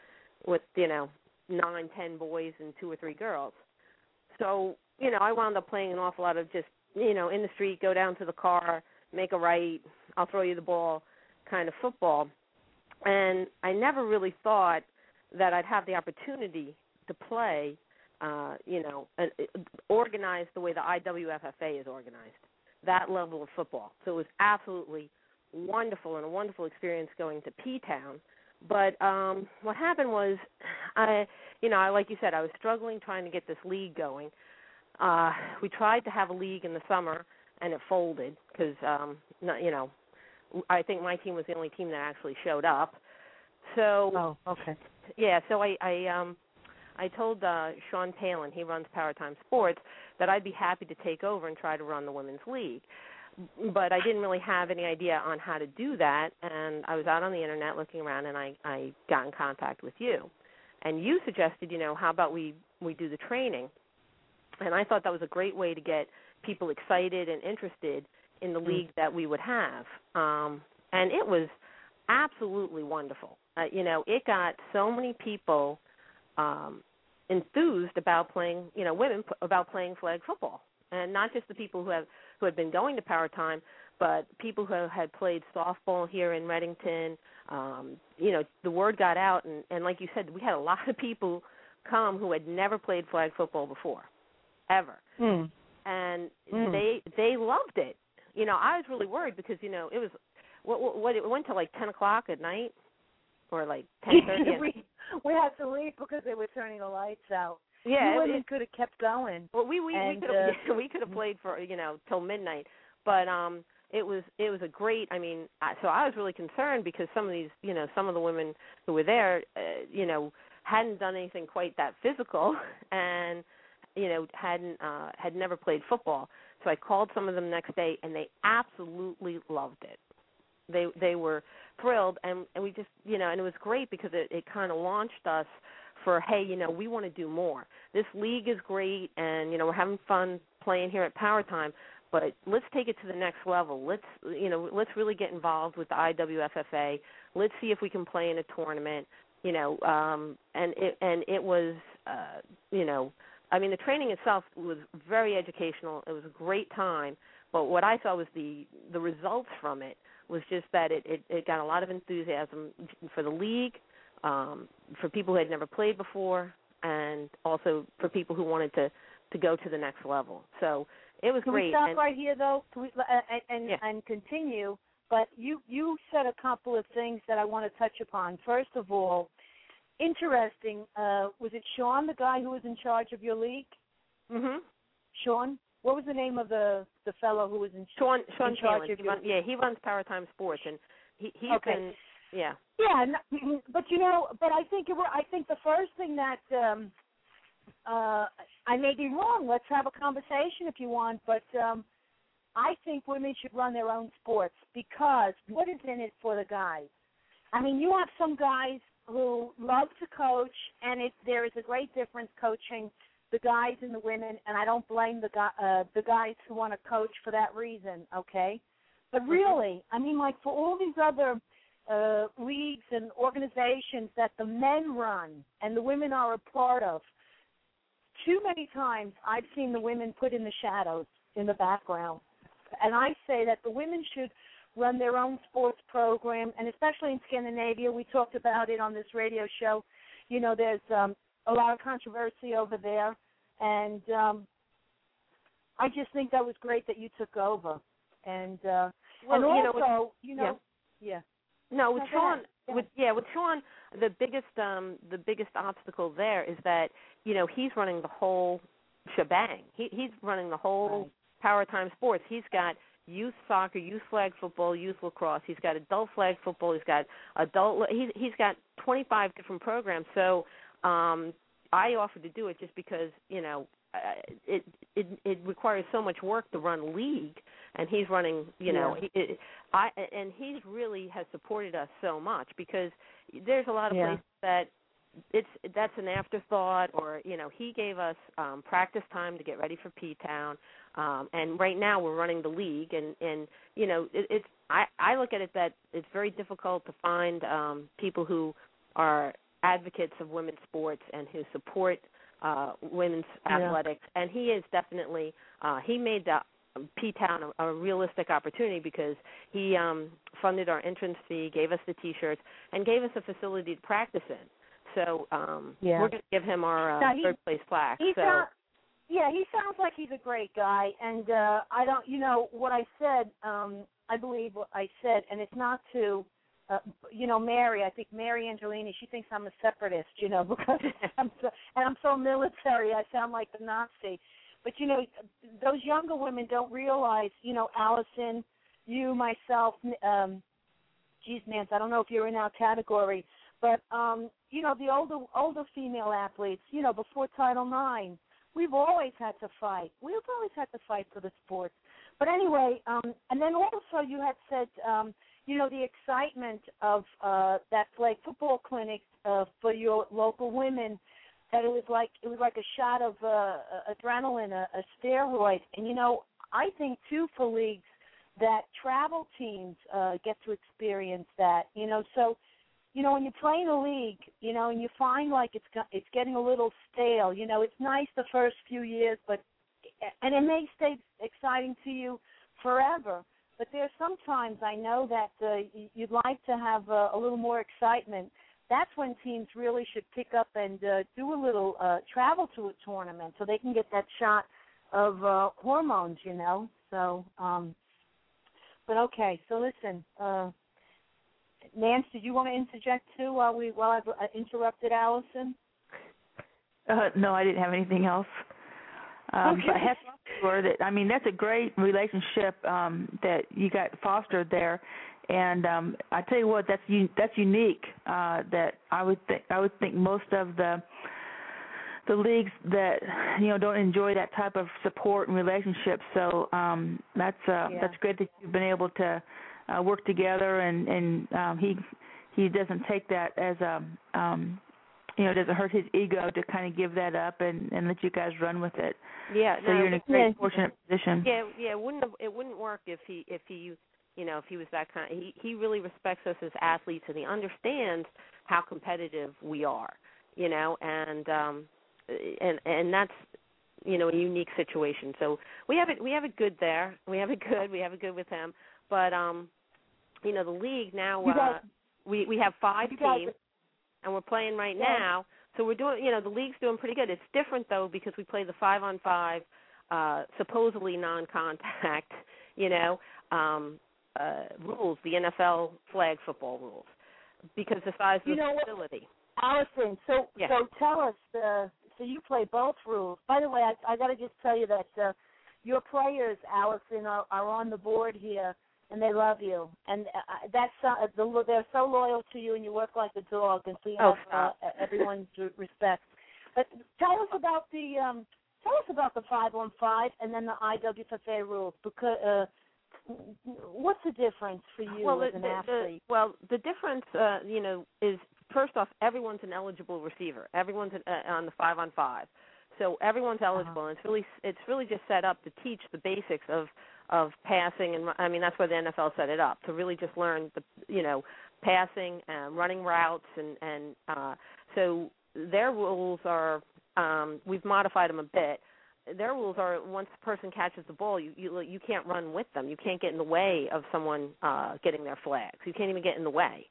9, 10 boys and 2 or 3 girls. So I wound up playing an awful lot of just in the street, go down to the car, make a right, I'll throw you the ball, kind of football, and I never really thought that I'd have the opportunity to play, organized the way the IWFSA is organized, that level of football. So it was absolutely wonderful and a wonderful experience going to P-Town. But what happened was, like you said, I was struggling trying to get this league going. We tried to have a league in the summer, and it folded because, I think my team was the only team that actually showed up. So, okay. Yeah, so I told Sean Palin, he runs Power Time Sports, that I'd be happy to take over and try to run the women's league. But I didn't really have any idea on how to do that, and I was out on the Internet looking around, and I got in contact with you. And you suggested, how about we do the training? And I thought that was a great way to get people excited and interested in the league that we would have. And it was absolutely wonderful. It got so many people enthused about playing, women about playing flag football, and not just the people who had been going to Power Time, but people who had played softball here in Reddington. The word got out, and like you said, we had a lot of people come who had never played flag football before, ever, and they loved it. I was really worried because it was what it went to like 10 o'clock at night. or like 10:30. we had to leave because they were turning the lights out. Yeah, you women could have kept going. Well, we could have played for till midnight, but it was a great. I mean, so I was really concerned because some of these some of the women who were there hadn't done anything quite that physical and had never played football. So I called some of them next day, and they absolutely loved it. They were thrilled, and we just and it was great because it kind of launched us for, hey, we want to do more. This league is great, and we're having fun playing here at Power Time, but let's take it to the next level. Let's really get involved with the IWFFA. Let's see if we can play in a tournament. And it was I mean, the training itself was very educational. It was a great time, but what I saw was the results from it was just that it got a lot of enthusiasm for the league, for people who had never played before, and also for people who wanted to go to the next level. So it was great. Can we stop right here, though, and continue? But you said a couple of things that I want to touch upon. First of all, interesting, was it Sean, the guy who was in charge of your league? Mm-hmm. Sean? What was the name of the fellow who was in charge of your league? He runs Power Time Sports, and he's okay. been, yeah. Yeah, but I think the first thing that I may be wrong. Let's have a conversation if you want, but I think women should run their own sports because what is in it for the guys? I mean, you have some guys who love to coach, and there is a great difference coaching the guys and the women, and I don't blame the guys who want to coach for that reason, okay? But really, I mean, like for all these other leagues and organizations that the men run and the women are a part of, too many times I've seen the women put in the shadows, in the background. And I say that the women should run their own sports program, and especially in Scandinavia, we talked about it on this radio show. There's a lot of controversy over there, and I just think that was great that you took over. And No, with Sean, with Sean, the biggest obstacle there is that he's running the whole shebang. He's running the whole Power Time Sports. He's got youth soccer, youth flag football, youth lacrosse. He's got adult flag football. He's got he's got 25 different programs. So I offered to do it just because it requires so much work to run a league, and he's running. And he really has supported us so much because there's a lot of places that that's an afterthought, or he gave us practice time to get ready for P-Town, and right now we're running the league, and I look at it that it's very difficult to find people who are advocates of women's sports and who support women's athletics, and he is definitely he made the P-Town a realistic opportunity because he funded our entrance fee, gave us the T-shirts, and gave us a facility to practice in. So we're going to give him our third place plaque. He sounds like he's a great guy, and I don't, what I said, I believe what I said, and it's not to, Mary. I think Mary Angelini, she thinks I'm a separatist, because I'm so military. I sound like the Nazi. But, those younger women don't realize, Allison, you, myself, Nance, I don't know if you're in our category, but, the older female athletes, before Title IX, we've always had to fight. We've always had to fight for the sports. But anyway, and then also you had said, the excitement of that flag football clinic for your local women, that it was like a shot of adrenaline, a steroid. And, I think, too, for leagues that travel teams get to experience that, So, when you play in a league, and you find like it's getting a little stale, it's nice the first few years, and it may stay exciting to you forever. But there's sometimes I know that you'd like to have a little more excitement. That's when teams really should pick up and do a little travel to a tournament so they can get that shot of hormones, So, but okay. So listen, Nance, did you want to interject too while I've interrupted Allison? No, I didn't have anything else. Okay. But I have to sure that that's a great relationship that you got fostered there, and I tell you what, that's unique. That I would think most of the leagues that don't enjoy that type of support and relationship. So that's great that you've been able to work together, and he doesn't take that as a it doesn't hurt his ego to kind of give that up and let you guys run with it. Yeah. So you're in a great, fortunate position. Yeah. It wouldn't work if he if he was that kind. He really respects us as athletes, and he understands how competitive we are. And that's a unique situation. So we have it good there. We have it good with him. But the league now we have 5 teams. And we're playing right now, so we're doing. The league's doing pretty good. It's different though because we play the 5-on-5, supposedly non-contact, rules, the NFL flag football rules, because the size of the facility. Allison, so tell us. So you play both rules. By the way, I got to just tell you that your players, Allison, are on the board here. And they love you, and they're so loyal to you, and you work like a dog, and so you have everyone's respect. But tell us about the 5-on-5 and then the IWFA rules. Because what's the difference for you as an athlete? The difference, is first off, everyone's an eligible receiver. Everyone's on the 5-on-5, so everyone's eligible. And it's really just set up to teach the basics of passing, and that's why the NFL set it up, to really just learn the passing and running routes, and so their rules are we've modified them a bit. Their rules are once the person catches the ball, you can't run with them. You can't get in the way of someone getting their flags. You can't even get in the way.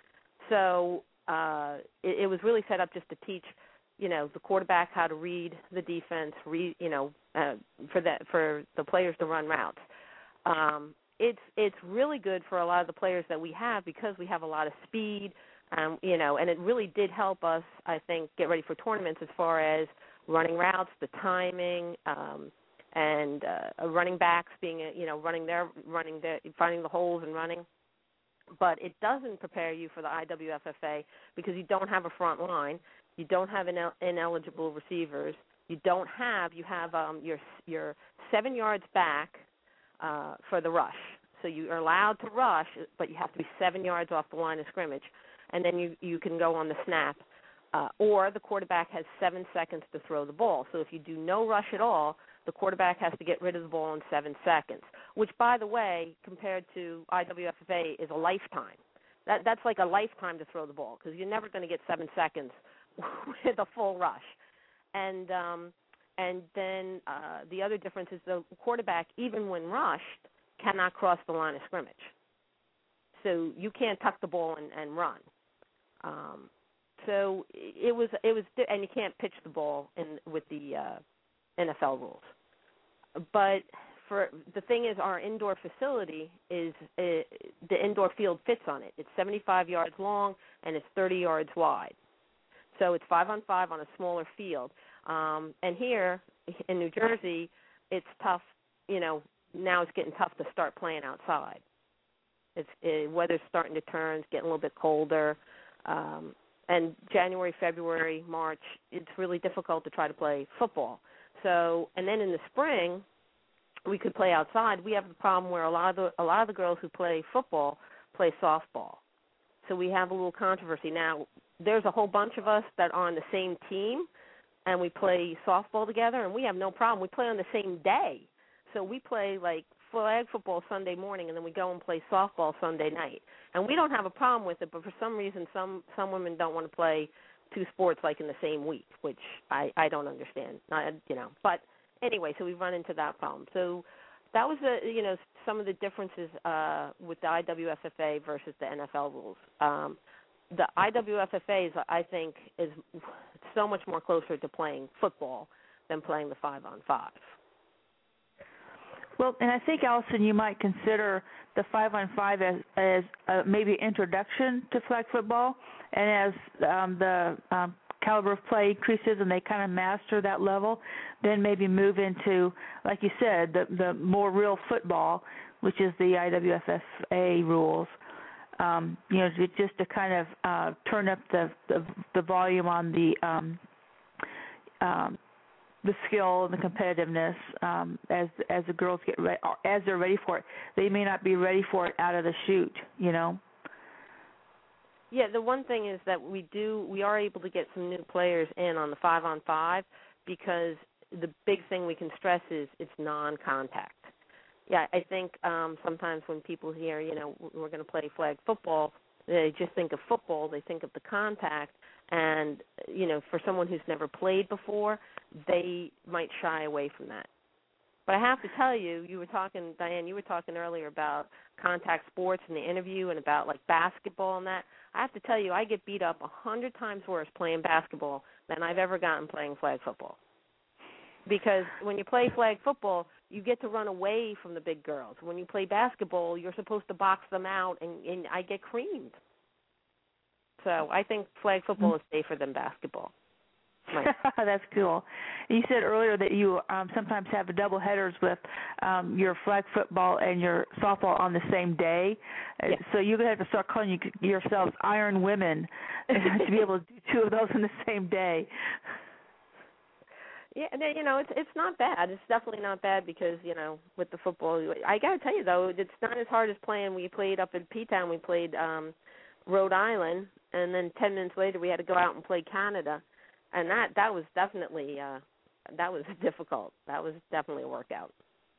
So it was really set up just to teach the quarterback how to read the defense, for the players to run routes. It's really good for a lot of the players that we have because we have a lot of speed, and it really did help us, I think, get ready for tournaments as far as running routes, the timing, and running backs being finding the holes and running. But it doesn't prepare you for the IWFFA because you don't have a front line. You don't have ineligible receivers. You have your 7 yards back for the rush. So you are allowed to rush, but you have to be 7 yards off the line of scrimmage, and then you can go on the snap. Or the quarterback has 7 seconds to throw the ball. So if you do no rush at all, the quarterback has to get rid of the ball in 7 seconds, which, by the way, compared to IWFFA, is a lifetime. That's like a lifetime to throw the ball because you're never going to get 7 seconds with a full rush. And then the other difference is the quarterback, even when rushed, cannot cross the line of scrimmage. So you can't tuck the ball and run. So it was, and you can't pitch the ball with the NFL rules. But the thing is, our indoor facility is the indoor field fits on it. It's 75 yards long and it's 30 yards wide. So it's 5-on-5 on a smaller field. And here in New Jersey, it's tough. Now it's getting tough to start playing outside. Weather's starting to turn. It's getting a little bit colder. And January, February, March, it's really difficult to try to play football. So, and then in the spring, we could play outside. We have the problem where a lot of the girls who play football play softball. So we have a little controversy. Now, there's a whole bunch of us that are on the same team, and we play softball together, and we have no problem. We play on the same day. So we play, like, flag football Sunday morning, and then we go and play softball Sunday night. And we don't have a problem with it, but for some reason, some women don't want to play 2 sports, like, in the same week, which I don't understand. But anyway, so we run into that problem. So that was some of the differences with the IWFFA versus the NFL rules. The IWFFA, I think, is so much more closer to playing football than playing the 5-on-5. Well, and I think, Allison, you might consider the 5-on-5 as maybe introduction to flag football, and as the caliber of play increases and they kind of master that level, then maybe move into, like you said, the more real football, which is the IWFFA rules. Just to kind of turn up the volume on the skill and the competitiveness as the girls get ready, as they're ready for it. They may not be ready for it out of the chute, Yeah, the one thing is that we are able to get some new players in on the 5-on-5 because the big thing we can stress is it's non-contact. Yeah, I think sometimes when people hear, we're going to play flag football, they just think of football, they think of the contact, and, for someone who's never played before, they might shy away from that. But I have to tell you, Diane, you were talking earlier about contact sports in the interview and about, like, basketball and that. I have to tell you, I get beat up 100 times worse playing basketball than I've ever gotten playing flag football. Because when you play flag football, you get to run away from the big girls. When you play basketball, you're supposed to box them out, and I get creamed. So I think flag football is safer than basketball. Right. That's cool. You said earlier that you sometimes have double headers with your flag football and your softball on the same day. Yes. So you're going to have to start calling yourselves Iron Women to be able to do two of those in the same day. Yeah, it's not bad. It's definitely not bad because, with the football, I got to tell you, though, it's not as hard as playing. We played up in P-Town. We played Rhode Island, and then 10 minutes later we had to go out and play Canada. And that was definitely that was difficult. That was definitely a workout.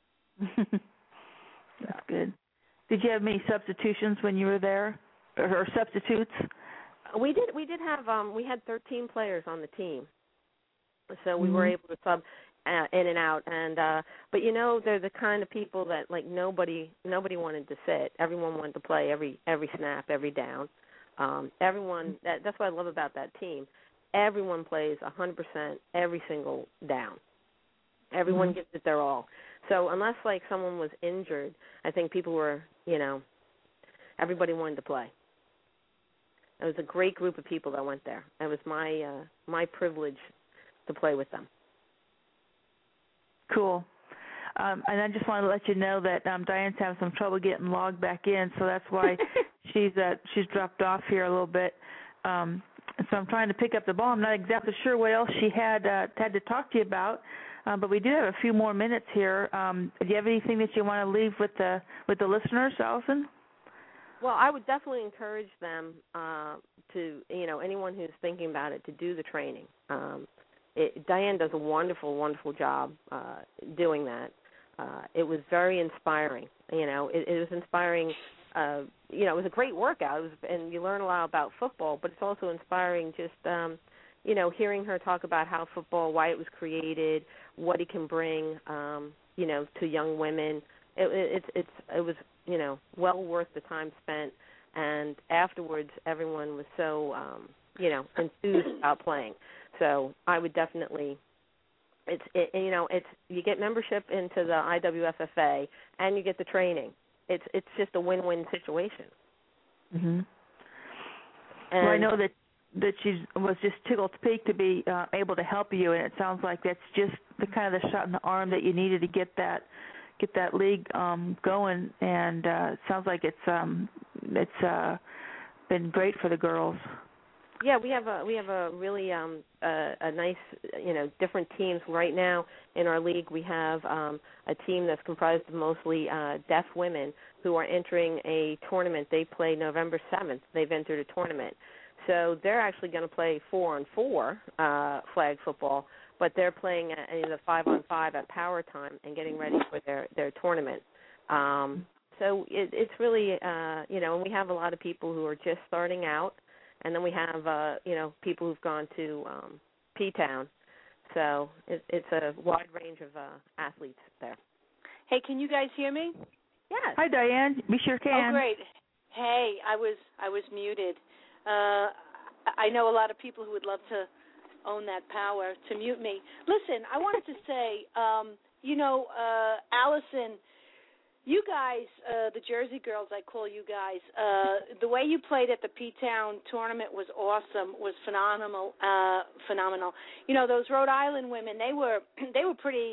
That's good. Did you have many substitutions when you were there, or substitutes? We did have we had 13 players on the team, so we were able to sub in and out. And but they're the kind of people that like nobody wanted to sit. Everyone wanted to play every snap, every down. Everyone that's what I love about that team. Everyone plays 100% every single down. Everyone gives it their all. So unless, like, someone was injured, I think people were, everybody wanted to play. It was a great group of people that went there. It was my privilege to play with them. Cool. And I just wanted to let you know that Diane's having some trouble getting logged back in, so that's why she's dropped off here a little bit. So I'm trying to pick up the ball. I'm not exactly sure what else she had to talk to you about, but we do have a few more minutes here. Do you have anything that you want to leave with the listeners, Allison? Well, I would definitely encourage them to, anyone who's thinking about it, to do the training. Diane does a wonderful, wonderful job doing that. It was very inspiring. It was inspiring. It was a great workout, and you learn a lot about football, but it's also inspiring just, hearing her talk about how football, why it was created, what it can bring, to young women. It was, well worth the time spent, and afterwards everyone was so, enthused about playing. So I would definitely, you get membership into the IWFFA, and you get the training. It's just a win-win situation. Mhm. Well, I know that she was just tickled pink to be able to help you, and it sounds like that's just the kind of the shot in the arm that you needed to get that league going. And it sounds like it's been great for the girls. Yeah, we have a really a nice, different teams right now in our league. We have a team that's comprised of mostly deaf women who are entering a tournament. They play November 7th. They've entered a tournament. So they're actually going to play 4-on-4 flag football, but they're playing in the 5-on-5 at power time and getting ready for their tournament. So it's really, and we have a lot of people who are just starting out. And then we have, people who've gone to P-Town. So it's a wide range of athletes there. Hey, can you guys hear me? Yes. Hi, Diane. We sure can. Oh, great. Hey, I was muted. I know a lot of people who would love to own that power to mute me. Listen, I wanted to say, Allison, You guys, the Jersey girls, I call you guys. The way you played at the P-Town tournament was awesome. Was phenomenal. Phenomenal. You know, those Rhode Island women. They were pretty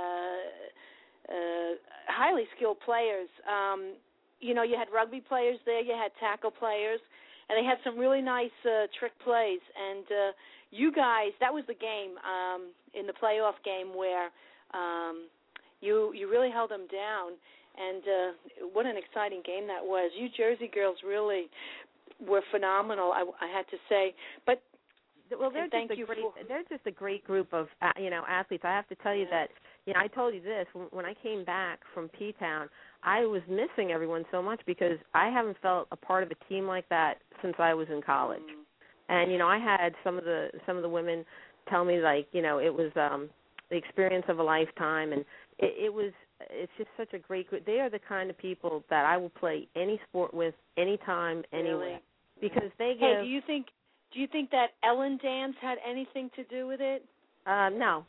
highly skilled players. You know, you had rugby players there. You had tackle players, and they had some really nice trick plays. And you guys, that was the game in the playoff game where you really held them down. And what an exciting game that was. You Jersey girls really were phenomenal, I had to say. But well, they're just a great group of athletes. I have to tell you that, I told you this when I came back from P-Town, I was missing everyone so much because I haven't felt a part of a team like that since I was in college. And I had some of the women tell me, like, it was the experience of a lifetime, and it's just such a great group. They are the kind of people that I will play any sport with, anytime, anywhere. Really? Because they give. Hey, do you think that Ellen dance had anything to do with it? No.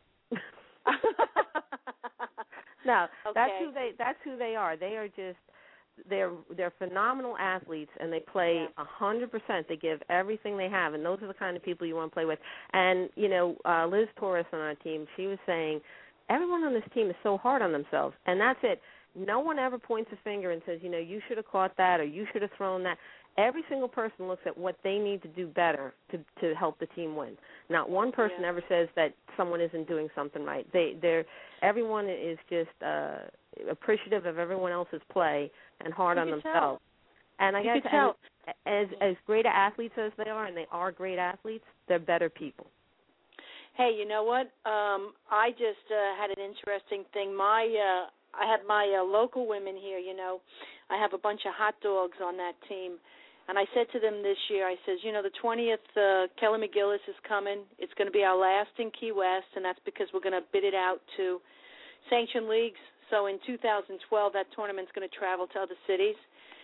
No. Okay. That's who they are. They are just they're phenomenal athletes, and they play 100%. They give everything they have, and those are the kind of people you want to play with. And Liz Torres on our team, she was saying, everyone on this team is so hard on themselves, and that's it. No one ever points a finger and says, you should have caught that or you should have thrown that. Every single person looks at what they need to do better to help the team win. Not one person ever says that someone isn't doing something right. Everyone is just appreciative of everyone else's play and hard on themselves. And I guess as great athletes as they are, and they are great athletes, they're better people. Hey, you know what? I just had an interesting thing. I had my local women here, I have a bunch of hot dogs on that team. And I said to them this year, I says, the 20th, Kelly McGillis is coming. It's going to be our last in Key West, and that's because we're going to bid it out to sanctioned leagues. So in 2012, that tournament's going to travel to other cities.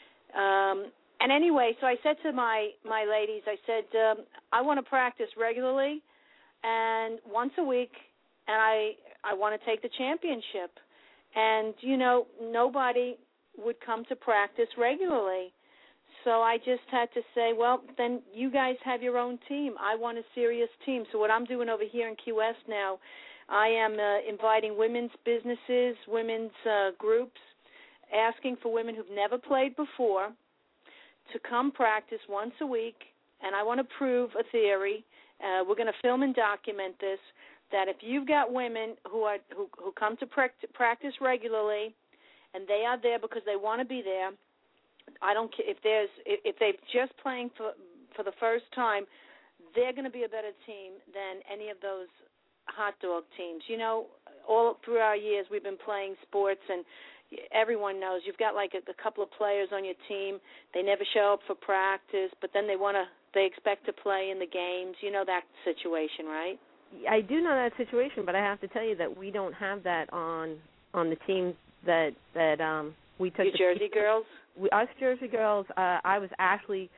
And anyway, so I said to my ladies, I said, I want to practice regularly and once a week, and I want to take the championship. And, nobody would come to practice regularly. So I just had to say, well, then you guys have your own team. I want a serious team. So what I'm doing over here in Key West now, I am inviting women's businesses, women's groups, asking for women who've never played before to come practice once a week, and I want to prove a theory. We're going to film and document this, that if you've got women who come to practice regularly, and they are there because they want to be there, I don't care if they're just playing for the first time, they're going to be a better team than any of those hot dog teams. All through our years we've been playing sports, and everyone knows you've got like a couple of players on your team. They never show up for practice, but then they expect to play in the games. You know that situation, right? I do know that situation, but I have to tell you that we don't have that on the team that we took. You Jersey girls? Us Jersey girls, I was actually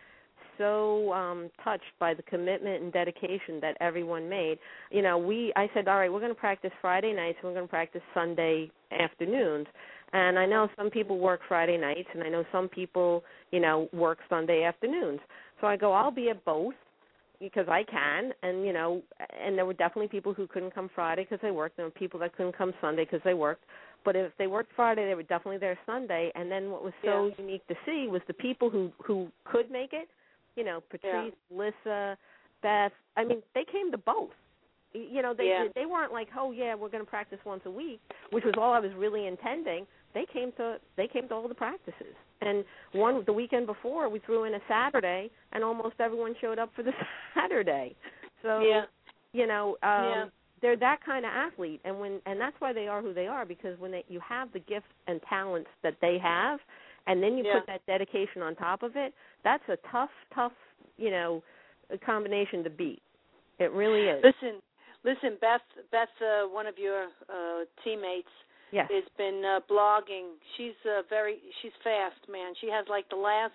so touched by the commitment and dedication that everyone made. I said, all right, we're going to practice Friday nights, and we're going to practice Sunday afternoons. And I know some people work Friday nights, and I know some people, work Sunday afternoons. So I go, I'll be at both because I can, and, and there were definitely people who couldn't come Friday because they worked. There were people that couldn't come Sunday because they worked. But if they worked Friday, they were definitely there Sunday. And then what was so unique to see was the people who could make it, Patrice, Lissa, Beth. I mean, they came to both. They weren't like, oh yeah, we're going to practice once a week, which was all I was really intending. They came to all the practices. And the weekend before, we threw in a Saturday, and almost everyone showed up for the Saturday. So they're that kind of athlete, and that's why they are who they are, because when you have the gifts and talents that they have, and then you put that dedication on top of it, that's a tough, combination to beat. It really is. Listen, Beth, one of your teammates, has been blogging. She's fast, man. She has like the last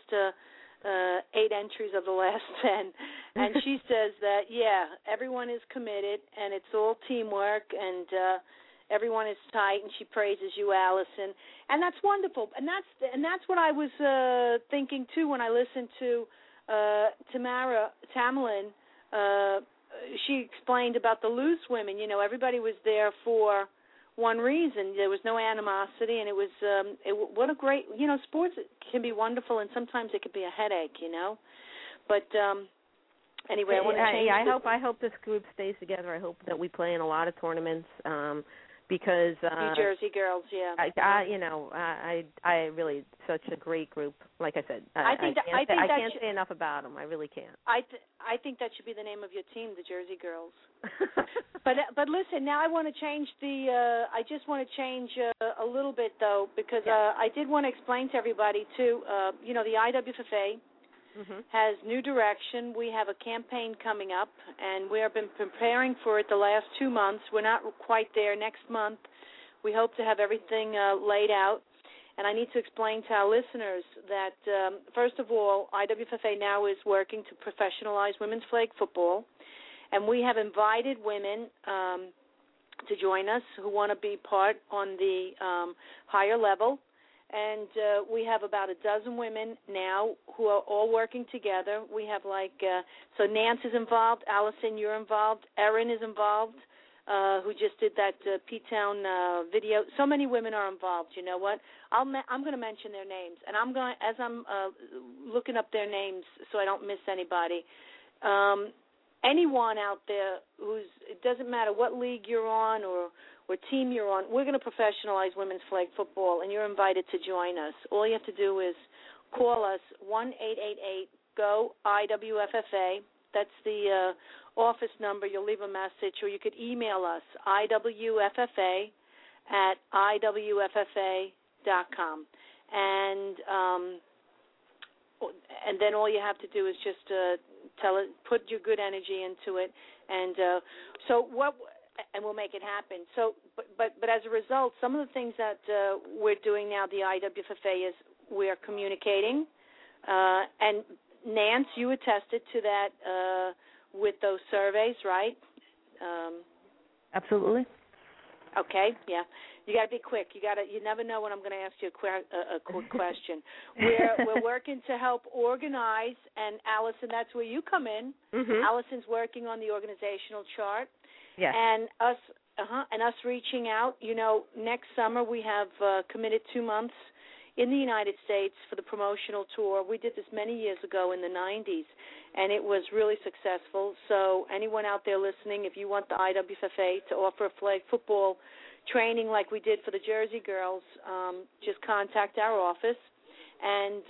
8 entries of the last 10, and she says that everyone is committed and it's all teamwork, and everyone is tight, and she praises you, Allison, and that's wonderful. And that's what I was thinking too when I listened to Tamara Tamlin. She explained about the loose women. You know, everybody was there for one reason. There was no animosity, and it was what a great, you know, sports can be wonderful, and sometimes it could be a headache, you know. But anyway, I want to change. I hope this group stays together. I hope that we play in a lot of tournaments. Because New Jersey girls, yeah. I really such a great group. Like I said, I can't say enough about them. I really can't. I think that should be the name of your team, the Jersey Girls. But listen, now I want to change the. I just want to change a little bit though, because I did want to explain to everybody too. You know, the IWFA has new direction. We have a campaign coming up, and we have been preparing for it the last 2 months. We're not quite there. Next month, we hope to have everything laid out. And I need to explain to our listeners that, first of all, IWFA now is working to professionalize women's flag football, and we have invited women to join us who want to be part on the higher level. And we have about a dozen women now who are all working together. We have so Nance is involved, Allison, you're involved, Erin is involved, who just did that P-Town video. So many women are involved. You know what? I'm going to mention their names, and as I'm looking up their names so I don't miss anybody. Anyone out there it doesn't matter what league you're on or team you're on, we're going to professionalize women's flag football, and you're invited to join us. All you have to do is call us 1-888-GO-IWFFA. That's the office number. You'll leave a message, or you could email us, iwffa@iwffa.com. And then all you have to do is just put your good energy into it, and and we'll make it happen. So, but as a result, some of the things that we're doing now, the IWFA, is we're communicating. And Nance, you attested to that with those surveys, right? Absolutely. Okay, yeah. You got to be quick. You never know when I'm going to ask you a quick question. We're working to help organize, and Allison, that's where you come in. Mm-hmm. Allison's working on the organizational chart. Yes. And us reaching out. You know, next summer we have committed 2 months in the United States for the promotional tour. We did this many years ago in the 90s, and it was really successful. So anyone out there listening, if you want the IWFA to offer a flag football training like we did for the Jersey girls, just contact our office, and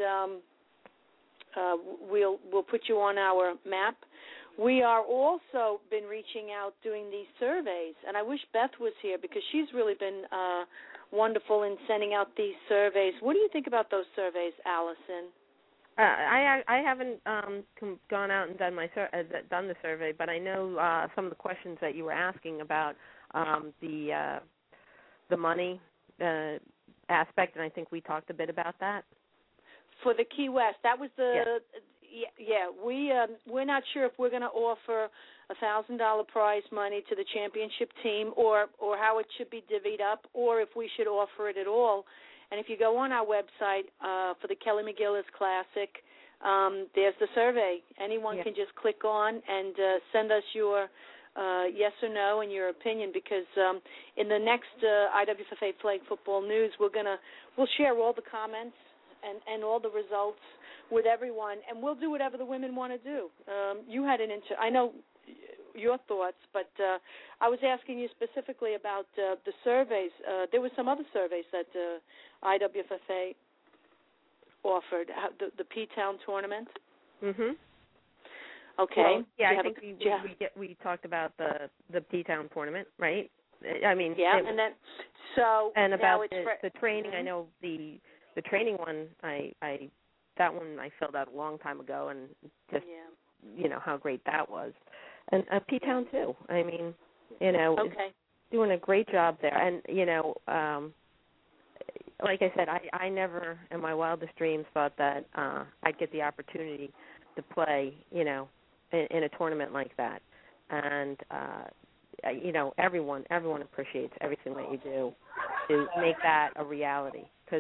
we'll put you on our map. We are also been reaching out doing these surveys, and I wish Beth was here because she's really been wonderful in sending out these surveys. What do you think about those surveys, Allison? I haven't gone out and done the survey, but I know some of the questions that you were asking about the money aspect, and I think we talked a bit about that. For the Key West, that was the we're not sure if we're going to offer $1,000 prize money to the championship team, or how it should be divvied up, or if we should offer it at all. And if you go on our website for the Kelly McGillis Classic, there's the survey. Anyone can just click on and send us your yes or no and your opinion, because in the next IWFA Flag Football News, we'll share all the comments and all the results with everyone, and we'll do whatever the women want to do. You had I know your thoughts, but I was asking you specifically about the surveys. There were some other surveys that IWFA offered, the P-Town tournament. Mm-hmm. Okay. Well, I think we talked about the P-Town tournament, right? I mean, and then and about now the training. Mm-hmm. I know the training one. That one I filled out a long time ago, and just you know how great that was, and P-Town too. I mean, you know, doing a great job there, and you know, like I said, I never in my wildest dreams thought that I'd get the opportunity to play, you know, in a tournament like that, and everyone appreciates everything that you do to make that a reality, because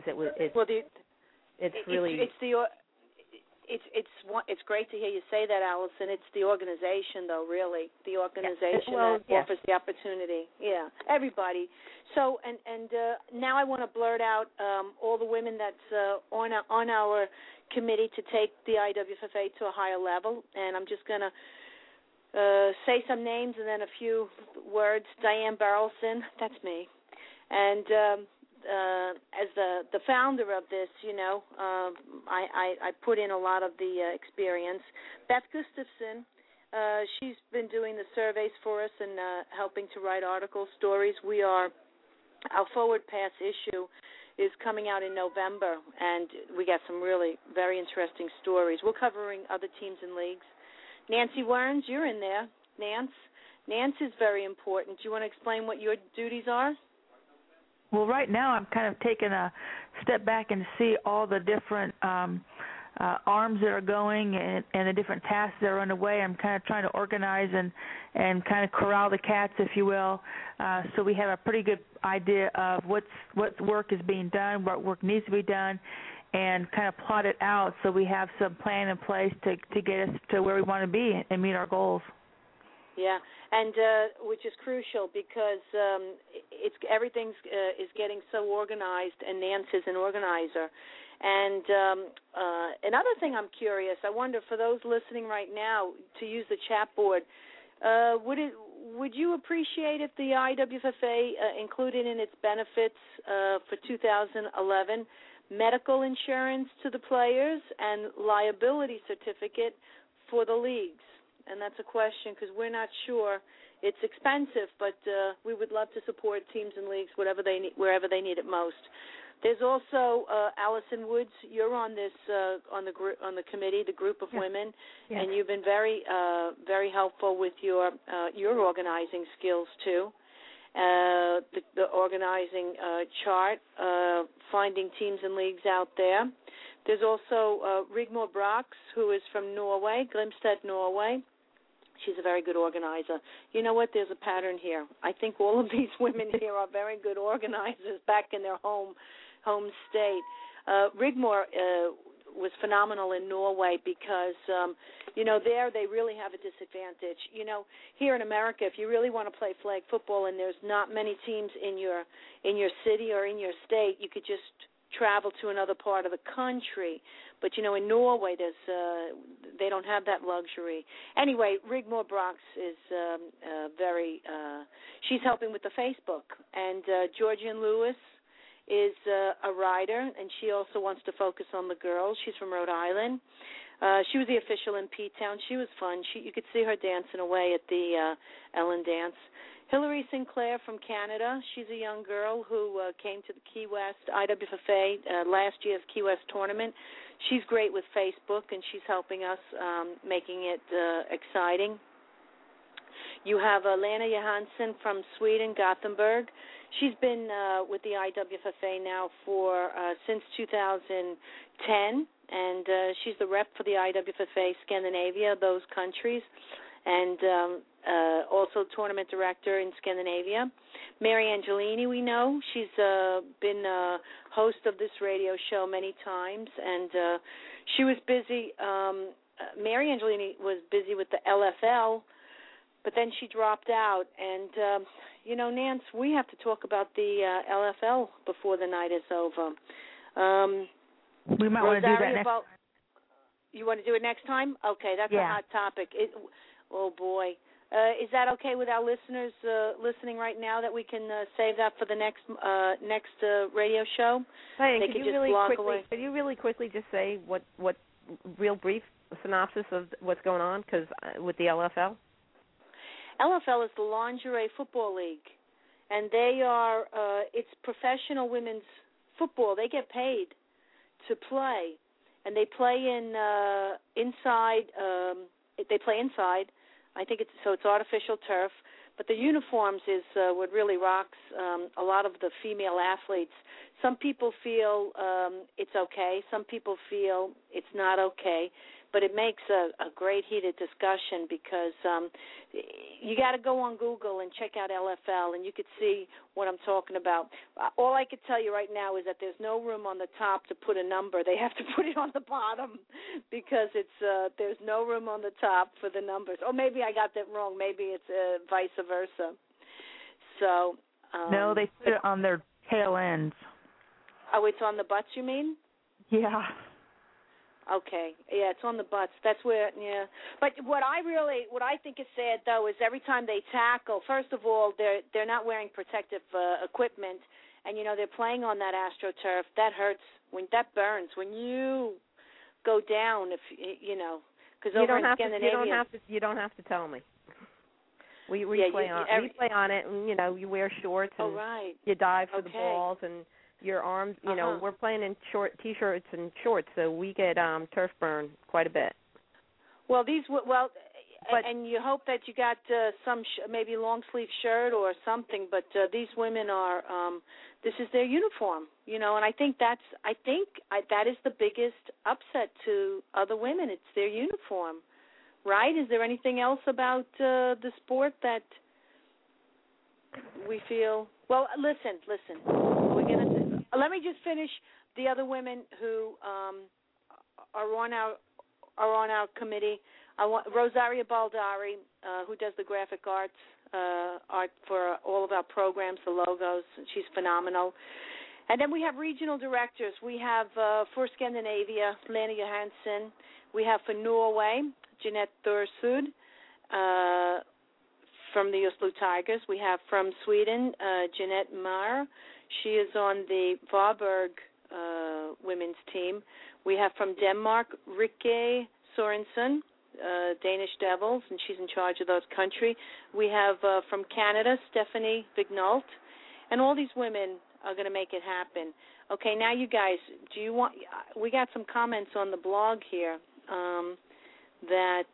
it's great to hear you say that, Allison. It's the organization, though, really. The organization that offers the opportunity. Yeah, everybody. So, and now I want to blurt out all the women that's on our committee to take the IWFFA to a higher level, and I'm just going to say some names and then a few words. Diane Barrelson, that's me. And as the founder of this, I put in a lot of the experience. Beth Gustafson, she's been doing the surveys for us and helping to write articles, stories. Our Forward Pass issue is coming out in November, and we got some really very interesting stories. We're covering other teams and leagues. Nancy Werns, you're in there. Nance is very important. Do you want to explain what your duties are? Well, right now I'm kind of taking a step back and see all the different arms that are going and the different tasks that are underway. I'm kind of trying to organize and kind of corral the cats, if you will, so we have a pretty good idea of what work is being done, what work needs to be done, and kind of plot it out so we have some plan in place to get us to where we want to be and meet our goals. Yeah, and which is crucial because everything is getting so organized, and Nance is an organizer. And another thing I'm curious, I wonder for those listening right now to use the chat board, would you appreciate if the IWFFA included in its benefits for 2011 medical insurance to the players and liability certificate for the leagues? And that's a question because we're not sure. It's expensive, but we would love to support teams and leagues wherever they need it most. There's also Allison Woods. You're on this on the committee, the group of women, and you've been very very helpful with your organizing skills too. The organizing chart, finding teams and leagues out there. There's also Rigmor Brox, who is from Norway, Grimstad, Norway. She's a very good organizer. You know what? There's a pattern here. I think all of these women here are very good organizers back in their home state. Rigmor was phenomenal in Norway because, there they really have a disadvantage. Here in America, if you really want to play flag football and there's not many teams in your city or in your state, you could just travel to another part of the country. But, in Norway, they don't have that luxury. Anyway, Rigmor Brox is she's helping with the Facebook. And Georgian Lewis is a writer, and she also wants to focus on the girls. She's from Rhode Island. She was the official in P-Town. She was fun. You could see her dancing away at the Ellen Dance. Hillary Sinclair from Canada. She's a young girl who came to the Key West IWFFA last year's Key West tournament. She's great with Facebook, and she's helping us making it exciting. You have Lena Johansson from Sweden, Gothenburg. She's been with the IWFFA now for since 2010, and she's the rep for the IWFFA Scandinavia, those countries, and also tournament director in Scandinavia. Mary Angelini, we know. She's been a host of this radio show many times, and she was busy. Mary Angelini was busy with the LFL, but then she dropped out. And, Nance, we have to talk about the LFL before the night is over. We might want to do that next time. You want to do it next time? Okay, that's a hot topic. Oh, boy. Is that okay with our listeners listening right now that we can save that for the next radio show? Hey, could you really quickly just say what real brief synopsis of what's going on with the LFL? LFL is the Lingerie Football League, and they are it's professional women's football. They get paid to play, and they play inside. They play inside. I think it's artificial turf, but the uniforms is what really rocks a lot of the female athletes. Some people feel it's okay. Some people feel it's not okay. but it makes a great heated discussion because you got to go on Google and check out LFL, and you could see what I'm talking about. All I could tell you right now is that there's no room on the top to put a number. They have to put it on the bottom because there's no room on the top for the numbers. Or maybe I got that wrong. Maybe it's vice versa. So no, they put it on their tail ends. Oh, it's on the butts, you mean? Yeah. Okay. Yeah, it's on the butts. That's where, yeah. But what I think is sad though is every time they tackle, first of all, they're not wearing protective equipment, and they're playing on that AstroTurf. That hurts that burns when you go down. If because over in Scandinavia, you don't have to tell me. We play on it, and you wear shorts and you dive for the balls and your arms. We're playing in short t-shirts and shorts, so we get turf burn quite a bit. Well, and you hope that you got some maybe long sleeve shirt or something. But these women are this is their uniform, and I think that is the biggest upset to other women. It's their uniform. Right? Is there anything else about the sport that we feel? Well, listen. Let me just finish the other women who are on our committee. I want Rosaria Baldari, who does the graphic art for all of our programs, the logos. She's phenomenal. And then we have regional directors. We have for Scandinavia, Lena Johansson. We have for Norway, Jeanette Thorsud from the Oslo Tigers. We have from Sweden, Jeanette Meyer. She is on the Varberg women's team. We have from Denmark, Rikke Sorensen, Danish Devils, and she's in charge of those country. We have from Canada, Stephanie Vignault. And all these women are going to make it happen. Okay, now you guys, we got some comments on the blog here. That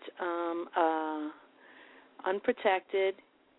unprotected,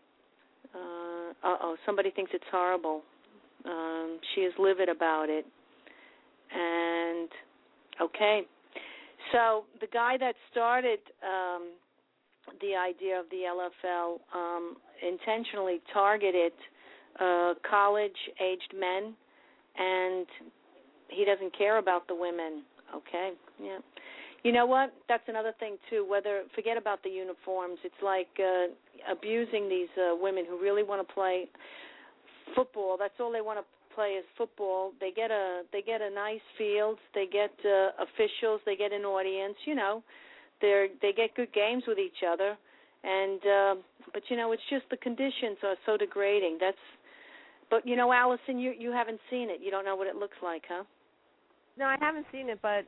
somebody thinks it's horrible. She is livid about it. And, okay. So the guy that started the idea of the LFL intentionally targeted college-aged men, and he doesn't care about the women. Okay, yeah. You know what? That's another thing, too. Forget about the uniforms. It's like abusing these women who really want to play football. That's all they want to play is football. They get a nice field. They get officials. They get an audience. They get good games with each other. And but it's just the conditions are so degrading. But Allison, you haven't seen it. You don't know what it looks like, huh? No, I haven't seen it, but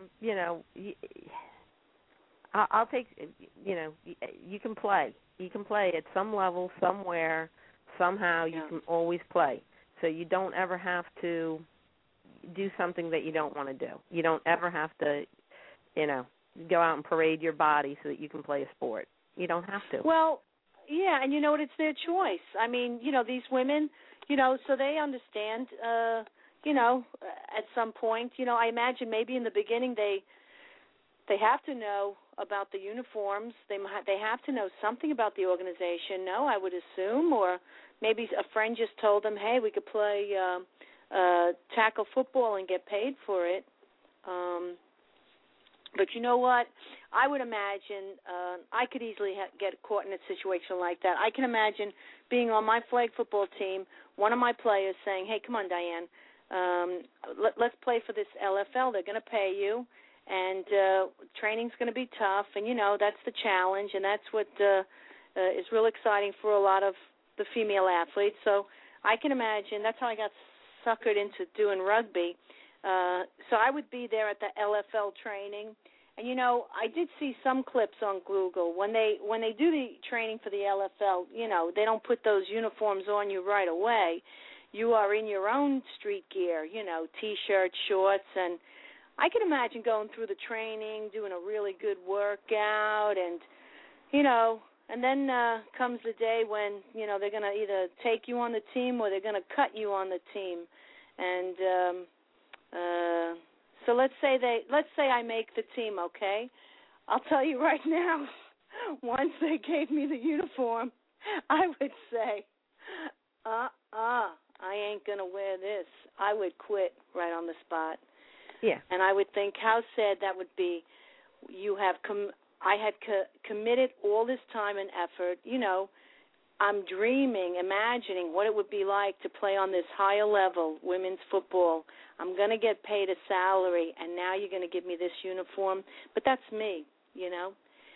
I'll take. You can play. You can play at some level, somewhere, somehow. You can always play. So you don't ever have to do something that you don't want to do. You don't ever have to, go out and parade your body so that you can play a sport. You don't have to. Well, yeah, and it's their choice. I mean, these women, so they understand. At some point, I imagine maybe in the beginning they have to know about the uniforms. They have to know something about the organization. No, I would assume, or maybe a friend just told them, hey, we could play tackle football and get paid for it. But you know what? I would imagine I could easily get caught in a situation like that. I can imagine being on my flag football team, one of my players saying, hey, come on, Diane, let's play for this LFL. They're going to pay you, and training's going to be tough, and that's the challenge, and that's what is real exciting for a lot of the female athletes. So I can imagine that's how I got suckered into doing rugby. So I would be there at the LFL training, and I did see some clips on Google when they do the training for the LFL. They don't put those uniforms on you right away. You are in your own street gear, T-shirts, shorts, and I can imagine going through the training, doing a really good workout, and, and then comes the day when, they're going to either take you on the team or they're going to cut you on the team. And so let's say I make the team, okay? I'll tell you right now, once they gave me the uniform, I would say, I ain't going to wear this. I would quit right on the spot. Yeah. And I would think how sad that would be. I had committed all this time and effort. You know, I'm dreaming, imagining what it would be like to play on this higher level, women's football. I'm going to get paid a salary, and now you're going to give me this uniform. But that's me, you know.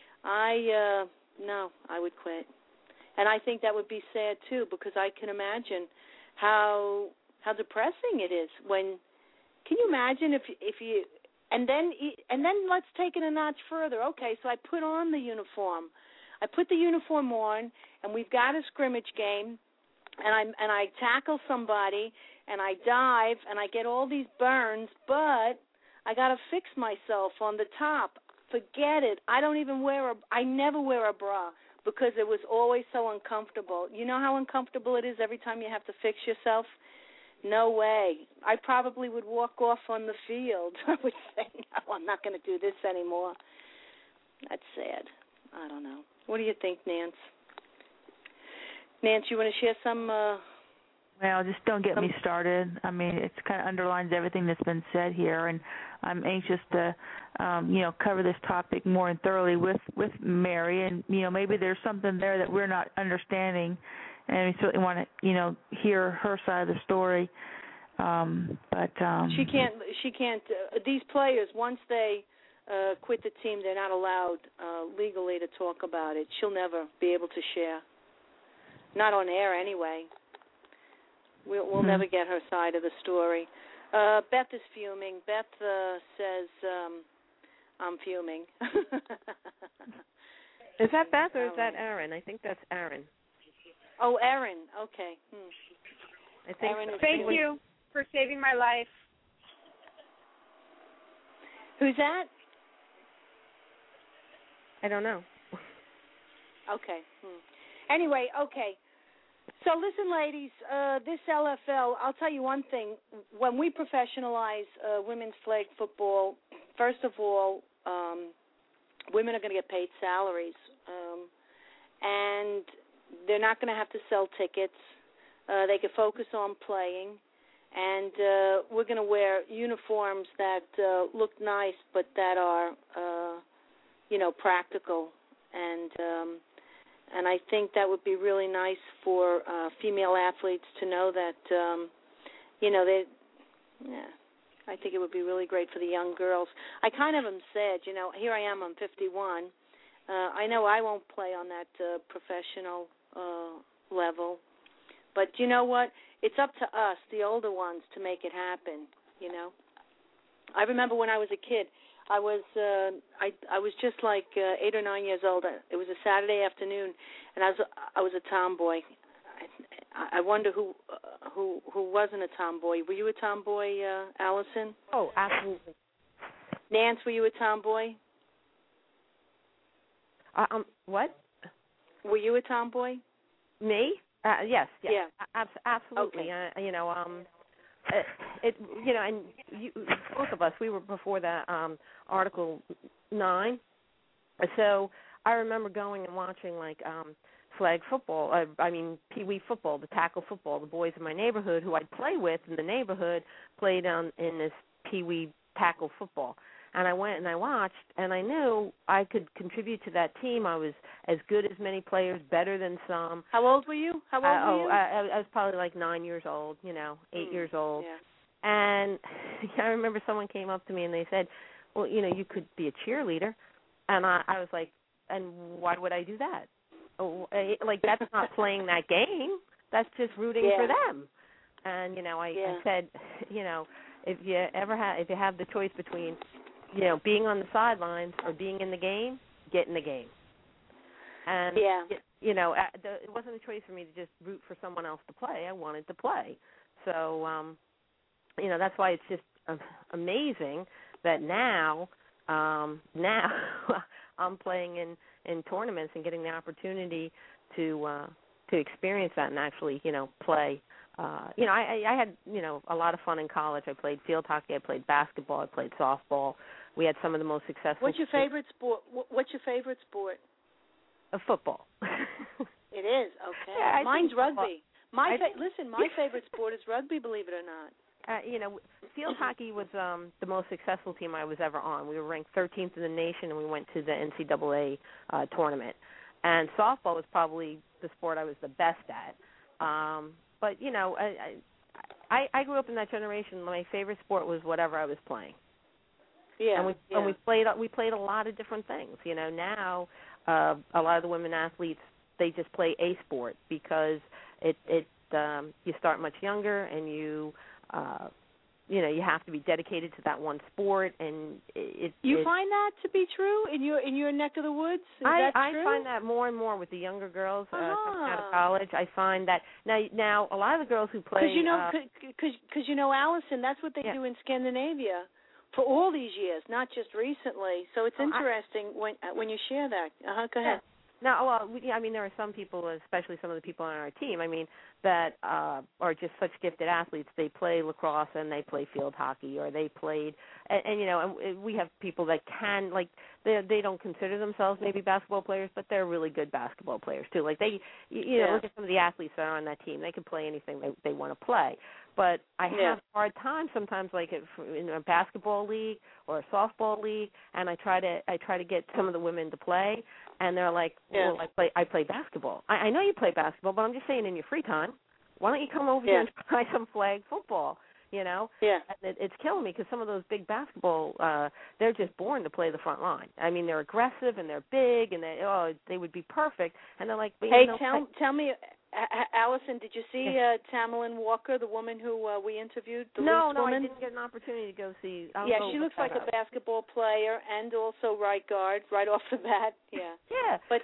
No, I would quit. And I think that would be sad, too, because I can imagine how depressing it is when, can you imagine if you, and then let's take it a notch further. Okay, so I put on the uniform. I put the uniform on, and we've got a scrimmage game, and I tackle somebody, and I dive, and I get all these burns, but I got to fix myself on the top. Forget it. I never wear a bra because it was always so uncomfortable. You know how uncomfortable it is every time you have to fix yourself? No way. I probably would walk off on the field. I would say, no, I'm not going to do this anymore. That's sad. I don't know. What do you think, Nance? Nance, you want to share some? Well, just don't get me started. I mean, it kind of underlines everything that's been said here, and I'm anxious to, cover this topic more and thoroughly with Mary, and maybe there's something there that we're not understanding, and we certainly want to, hear her side of the story. But she can't. These players, once they quit the team, they're not allowed legally to talk about it. She'll never be able to share. Not on air, anyway. We'll never get her side of the story. Beth is fuming. Beth says, I'm fuming. Is that Beth or is that Aaron? I think that's Aaron. Oh, Aaron. Okay. I think Aaron Thank you for saving my life. Who's that? I don't know. Okay. Anyway, okay. So listen, ladies, this LFL, I'll tell you one thing. When we professionalize women's flag football, first of all, women are going to get paid salaries, and they're not going to have to sell tickets. They can focus on playing, and we're going to wear uniforms that look nice but that are, practical. And I think that would be really nice for female athletes to know that, I think it would be really great for the young girls. I kind of am sad, here I am, I'm 51. I know I won't play on that professional level. But you know what? It's up to us, the older ones, to make it happen, I remember when I was a kid, I was just like 8 or 9 years old. It was a Saturday afternoon, and I was a tomboy. I wonder who wasn't a tomboy. Were you a tomboy, Allison? Oh, absolutely. Nance, were you a tomboy? What? Were you a tomboy? Me? Yes. Yeah. Absolutely. Okay. And both of us, we were before that Article 9. So I remember going and watching flag football. Pee Wee football, the tackle football. The boys in my neighborhood who I'd play with in the neighborhood played in this Pee Wee tackle football. And I went and I watched, and I knew I could contribute to that team. I was as good as many players, better than some. How old were you? I was probably 9 years old, 8 years old. Yeah. And I remember someone came up to me and they said, well, you could be a cheerleader. And I was like, and why would I do that? That's not playing that game. That's just rooting for them. And, I said, if you have the choice between being on the sidelines or being in the game, get in the game. And, it wasn't a choice for me to just root for someone else to play. I wanted to play. So, that's why it's just amazing that now I'm playing in tournaments and getting the opportunity to experience that and actually, play. I had, a lot of fun in college. I played field hockey, I played basketball, I played softball We had some of the most successful. What's your favorite sport? What's your favorite sport? Football. It is, okay. Yeah, Mine's rugby. My favorite sport is rugby, believe it or not. Field hockey was the most successful team I was ever on. We were ranked 13th in the nation, and we went to the NCAA tournament. And softball was probably the sport I was the best at. But I grew up in that generation. My favorite sport was whatever I was playing. Yeah. And we played a lot of different things. Now a lot of the women athletes, they just play a sport because you start much younger, and you have to be dedicated to that one sport, and you find that to be true in your neck of the woods? Is that true? I find that more and more with the younger girls coming out of college. I find that now a lot of the girls who play because Allison, that's what they do in Scandinavia for all these years, not just recently. So it's interesting when you share that. Go ahead. Now, there are some people, especially some of the people on our team, that are just such gifted athletes. They play lacrosse and they play field hockey, or they played, and we have people that can, they don't consider themselves maybe basketball players, but they're really good basketball players too. Look at some of the athletes that are on that team. They can play anything they want to play. But I have a hard time sometimes, in a basketball league or a softball league, and I try to get some of the women to play, and they're like, well, I play basketball. I know you play basketball, but I'm just saying in your free time, why don't you come over here and try some flag football? Yeah. And it's killing me because some of those big basketball, they're just born to play the front line. They're aggressive and they're big and they would be perfect. And they're like, hey, tell me, Allison, did you see Tamalin Walker, the woman who we interviewed? No, woman? I didn't get an opportunity to go see. She looks like a basketball player and also right guard right off the bat. Yeah. Yeah. But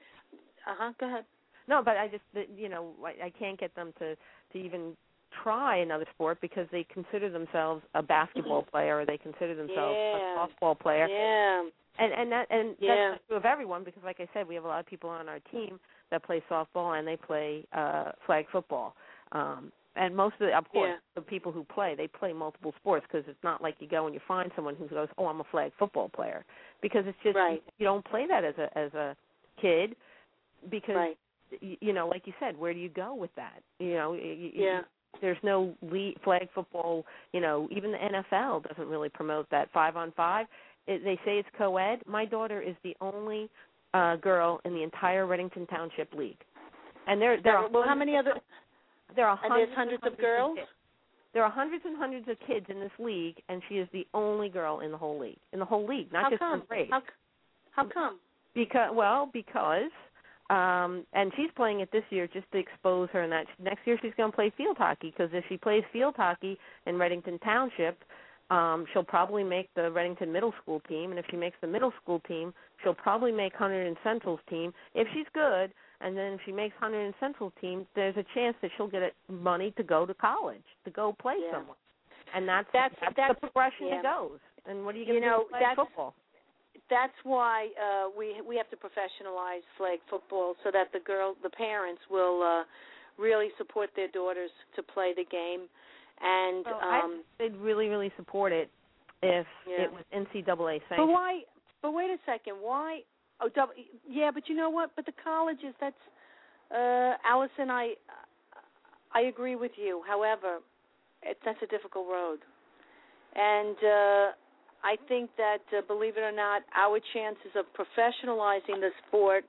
go ahead. No, but I just I can't get them to even try another sport because they consider themselves a basketball player or they consider themselves a softball player. Yeah. And that's not true of everyone because, like I said, we have a lot of people on our team that play softball and they play flag football. And most of the people who play, they play multiple sports because it's not like you go and you find someone who goes, oh, I'm a flag football player, because it's just you don't play that as a kid because like you said, where do you go with that? There's no flag football. Even the NFL doesn't really promote that 5-on-5. They say it's co-ed. My daughter is the only girl in the entire Reddington Township League, and there are how many other? There are hundreds of girls. There are hundreds and hundreds of kids in this league, and she is the only girl in the whole league. Not just her grade. How come? Because and she's playing it this year just to expose her. And that next year she's going to play field hockey because if she plays field hockey in Reddington Township, she'll probably make the Reddington Middle School team, and if she makes the middle school team, she'll probably make Hunter and Central's team if she's good. And then if she makes Hunter and Central's team, there's a chance that she'll get money to go to college, to go play somewhere. And that's the progression it goes. And what are you going to do with flag football? That's why we have to professionalize flag football so that the parents will really support their daughters to play the game. And they'd really, really support it if it was NCAA sanctioned. But why? But wait a second. Why? Oh, but you know what? But the colleges. That's Allison. I agree with you. However, that's a difficult road, and I think that believe it or not, our chances of professionalizing the sport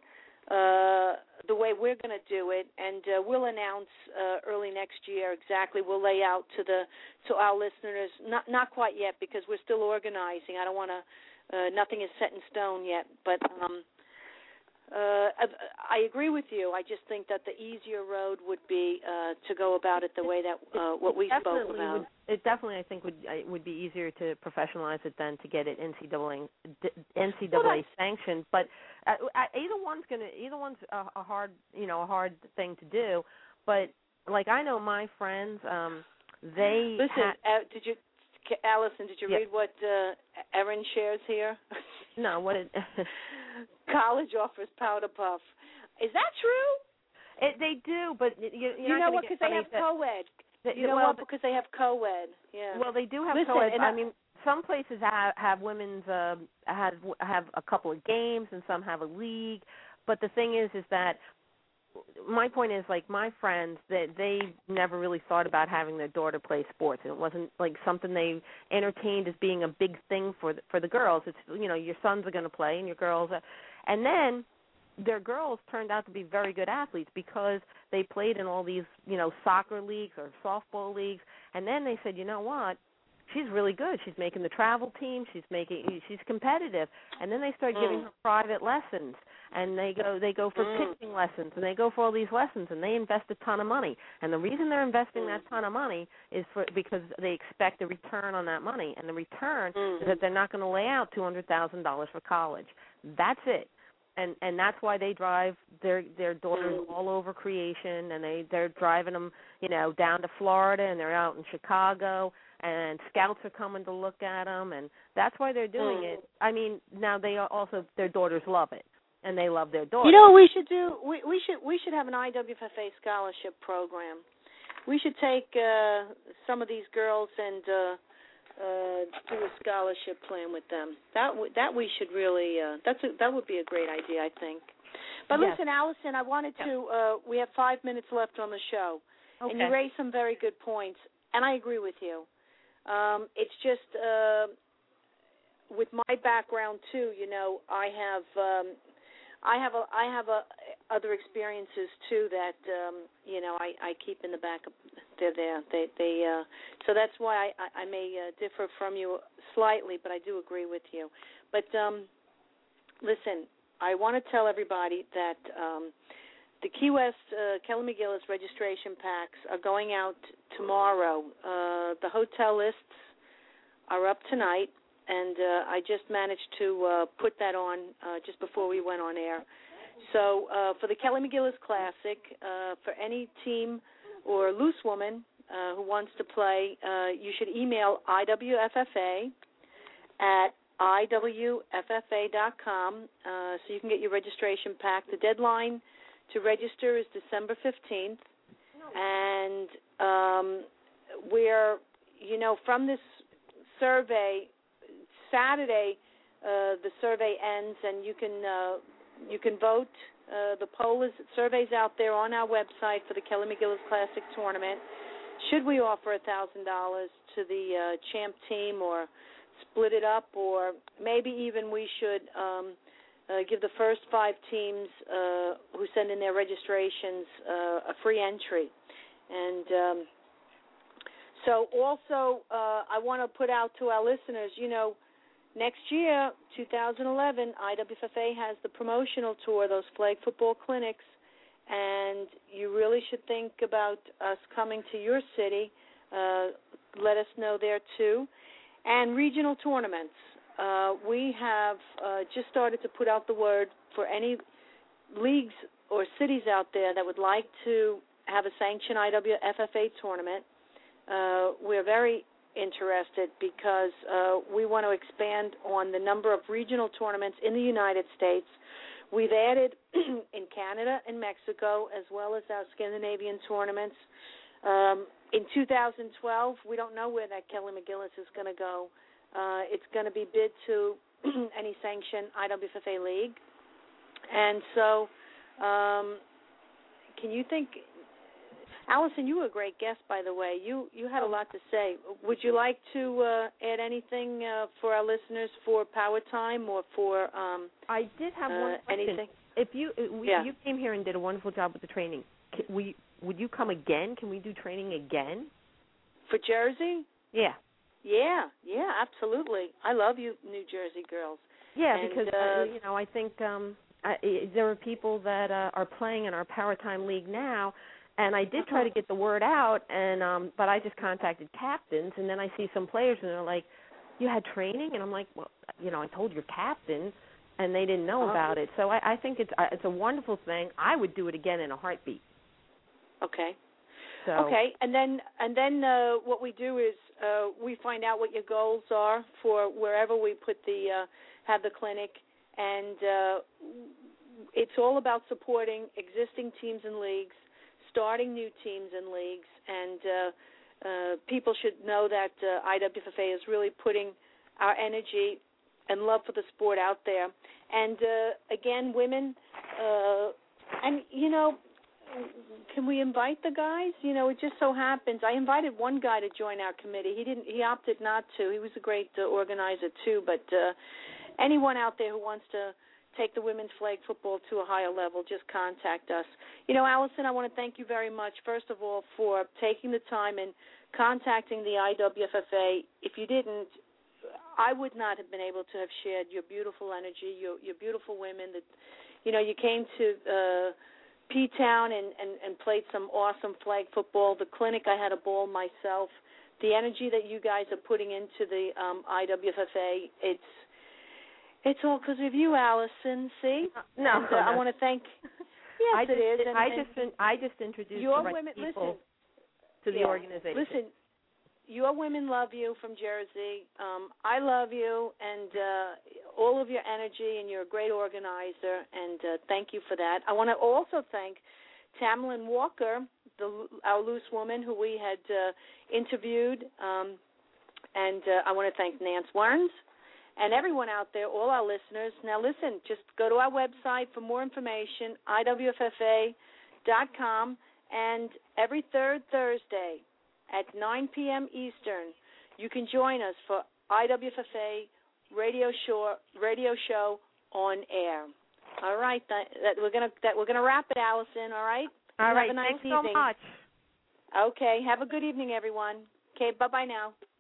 the way we're going to do it, and we'll announce early next year exactly. We'll lay out to our listeners. Not quite yet because we're still organizing. I don't want to. Nothing is set in stone yet, but I agree with you. I just think that the easier road would be to go about it the way that what we spoke about. It definitely, I think, would be easier to professionalize it than to get it NCAA sanctioned. But either one's a hard thing to do. But like I know my friends, they listen. Allison, did you read what Erin shares here? No, what is college offers powder puff. Is that true? They do, but you know what? Because they have co-ed. Because they have co-ed. Yeah. Well, they do have co-ed. some places have women's have a couple of games, and some have a league. But the thing is that my point is, like, my friends, that they never really thought about having their daughter play sports, and it wasn't like something they entertained as being a big thing for the girls. It's, you know, your sons are going to play and your girls are, and then their girls turned out to be very good athletes because they played in all these, you know, soccer leagues or softball leagues, and then they said, you know what, she's really good. She's making the travel team. She's competitive. And then they start giving her private lessons, and they go for pitching lessons, and they go for all these lessons, and they invest a ton of money. And the reason they're investing that ton of money is because they expect a return on that money, and the return is that they're not going to lay out $200,000 for college. That's it. And that's why they drive their daughters all over creation, and they're driving them, you know, down to Florida, and they're out in Chicago, and scouts are coming to look at them, and that's why they're doing it. I mean, now they are also, their daughters love it, and they love their daughters. You know what we should do? We should have an IWFFA scholarship program. We should take some of these girls and do a scholarship plan with them. That we should really that would be a great idea, I think. But yes. Listen, Allison, I wanted to we have 5 minutes left on the show. Okay. And you raised some very good points, and I agree with you. It's just with my background too, you know, I have other experiences too that you know, I keep in the back of. They're there. They so that's why I may differ from you slightly, but I do agree with you. But listen, I want to tell everybody that the Key West Kelly McGillis registration packs are going out tomorrow. The hotel lists are up tonight, and I just managed to put that on just before we went on air. So for the Kelly McGillis Classic, for any team or loose woman who wants to play, you should email IWFFA at IWFFA.com so you can get your registration pack. The deadline to register is December 15th, and we're, you know, from this survey, Saturday the survey ends, and you can vote. The survey's out there on our website for the Kelly McGillis Classic Tournament. Should we offer $1,000 to the champ team, or split it up, or maybe even we should give the first 5 teams who send in their registrations a free entry. And so also I want to put out to our listeners, you know, next year, 2011, IWFFA has the promotional tour, those flag football clinics, and you really should think about us coming to your city. Let us know there, too. And regional tournaments. We have just started to put out the word for any leagues or cities out there that would like to have a sanctioned IWFFA tournament. We're very interested because we want to expand on the number of regional tournaments in the United States. We've added in Canada and Mexico, as well as our Scandinavian tournaments. In 2012, we don't know where that Kelly McGillis is going to go. It's going to be bid to any sanctioned IWFFA league. And so can you think... Allison, you were a great guest, by the way. You had a lot to say. Would you like to add anything for our listeners for Power Time, or for I did have one question. Anything? If you came here and did a wonderful job with the training, would you come again? Can we do training again? For Jersey? Yeah. Yeah, absolutely. I love you New Jersey girls. Yeah, and, because you know, I think there are people that are playing in our Power Time League now. And I did try to get the word out, and but I just contacted captains, and then I see some players, and they're like, "You had training?" And I'm like, "Well, you know, I told your captain," and they didn't know about it. So I think it's a wonderful thing. I would do it again in a heartbeat. Okay. So. Okay, and then what we do is we find out what your goals are for wherever we put have the clinic, and it's all about supporting existing teams and leagues, starting new teams and leagues, and people should know that IWFFA is really putting our energy and love for the sport out there. And again, women, and can we invite the guys? It just so happens I invited one guy to join our committee. He opted not to. He was a great organizer too. But anyone out there who wants to take the women's flag football to a higher level, just contact us. Allison, I want to thank you very much, first of all, for taking the time and contacting the IWFFA. If you didn't, I would not have been able to have shared your beautiful energy, your beautiful women. That you came to P-Town and played some awesome flag football. The clinic, I had a ball myself. The energy that you guys are putting into the IWFFA, it's all because of you, Allison. See? No, and, I want to thank. Yes, it is. I just introduced your the right women, people listen, to the organization. Listen, your women love you from Jersey. I love you and all of your energy, and you're a great organizer, and thank you for that. I want to also thank Tamlin Walker, our loose woman who we had interviewed, and I want to thank Nance Werns and everyone out there, all our listeners. Now, listen, just go to our website for more information, IWFFA.com, and every third Thursday at 9 p.m. Eastern, you can join us for IWFFA radio show on air. All right, we're gonna wrap it, Allison. All right. All right. Have a nice Thanks evening. so much. Okay. Have a good evening, everyone. Okay. Bye now.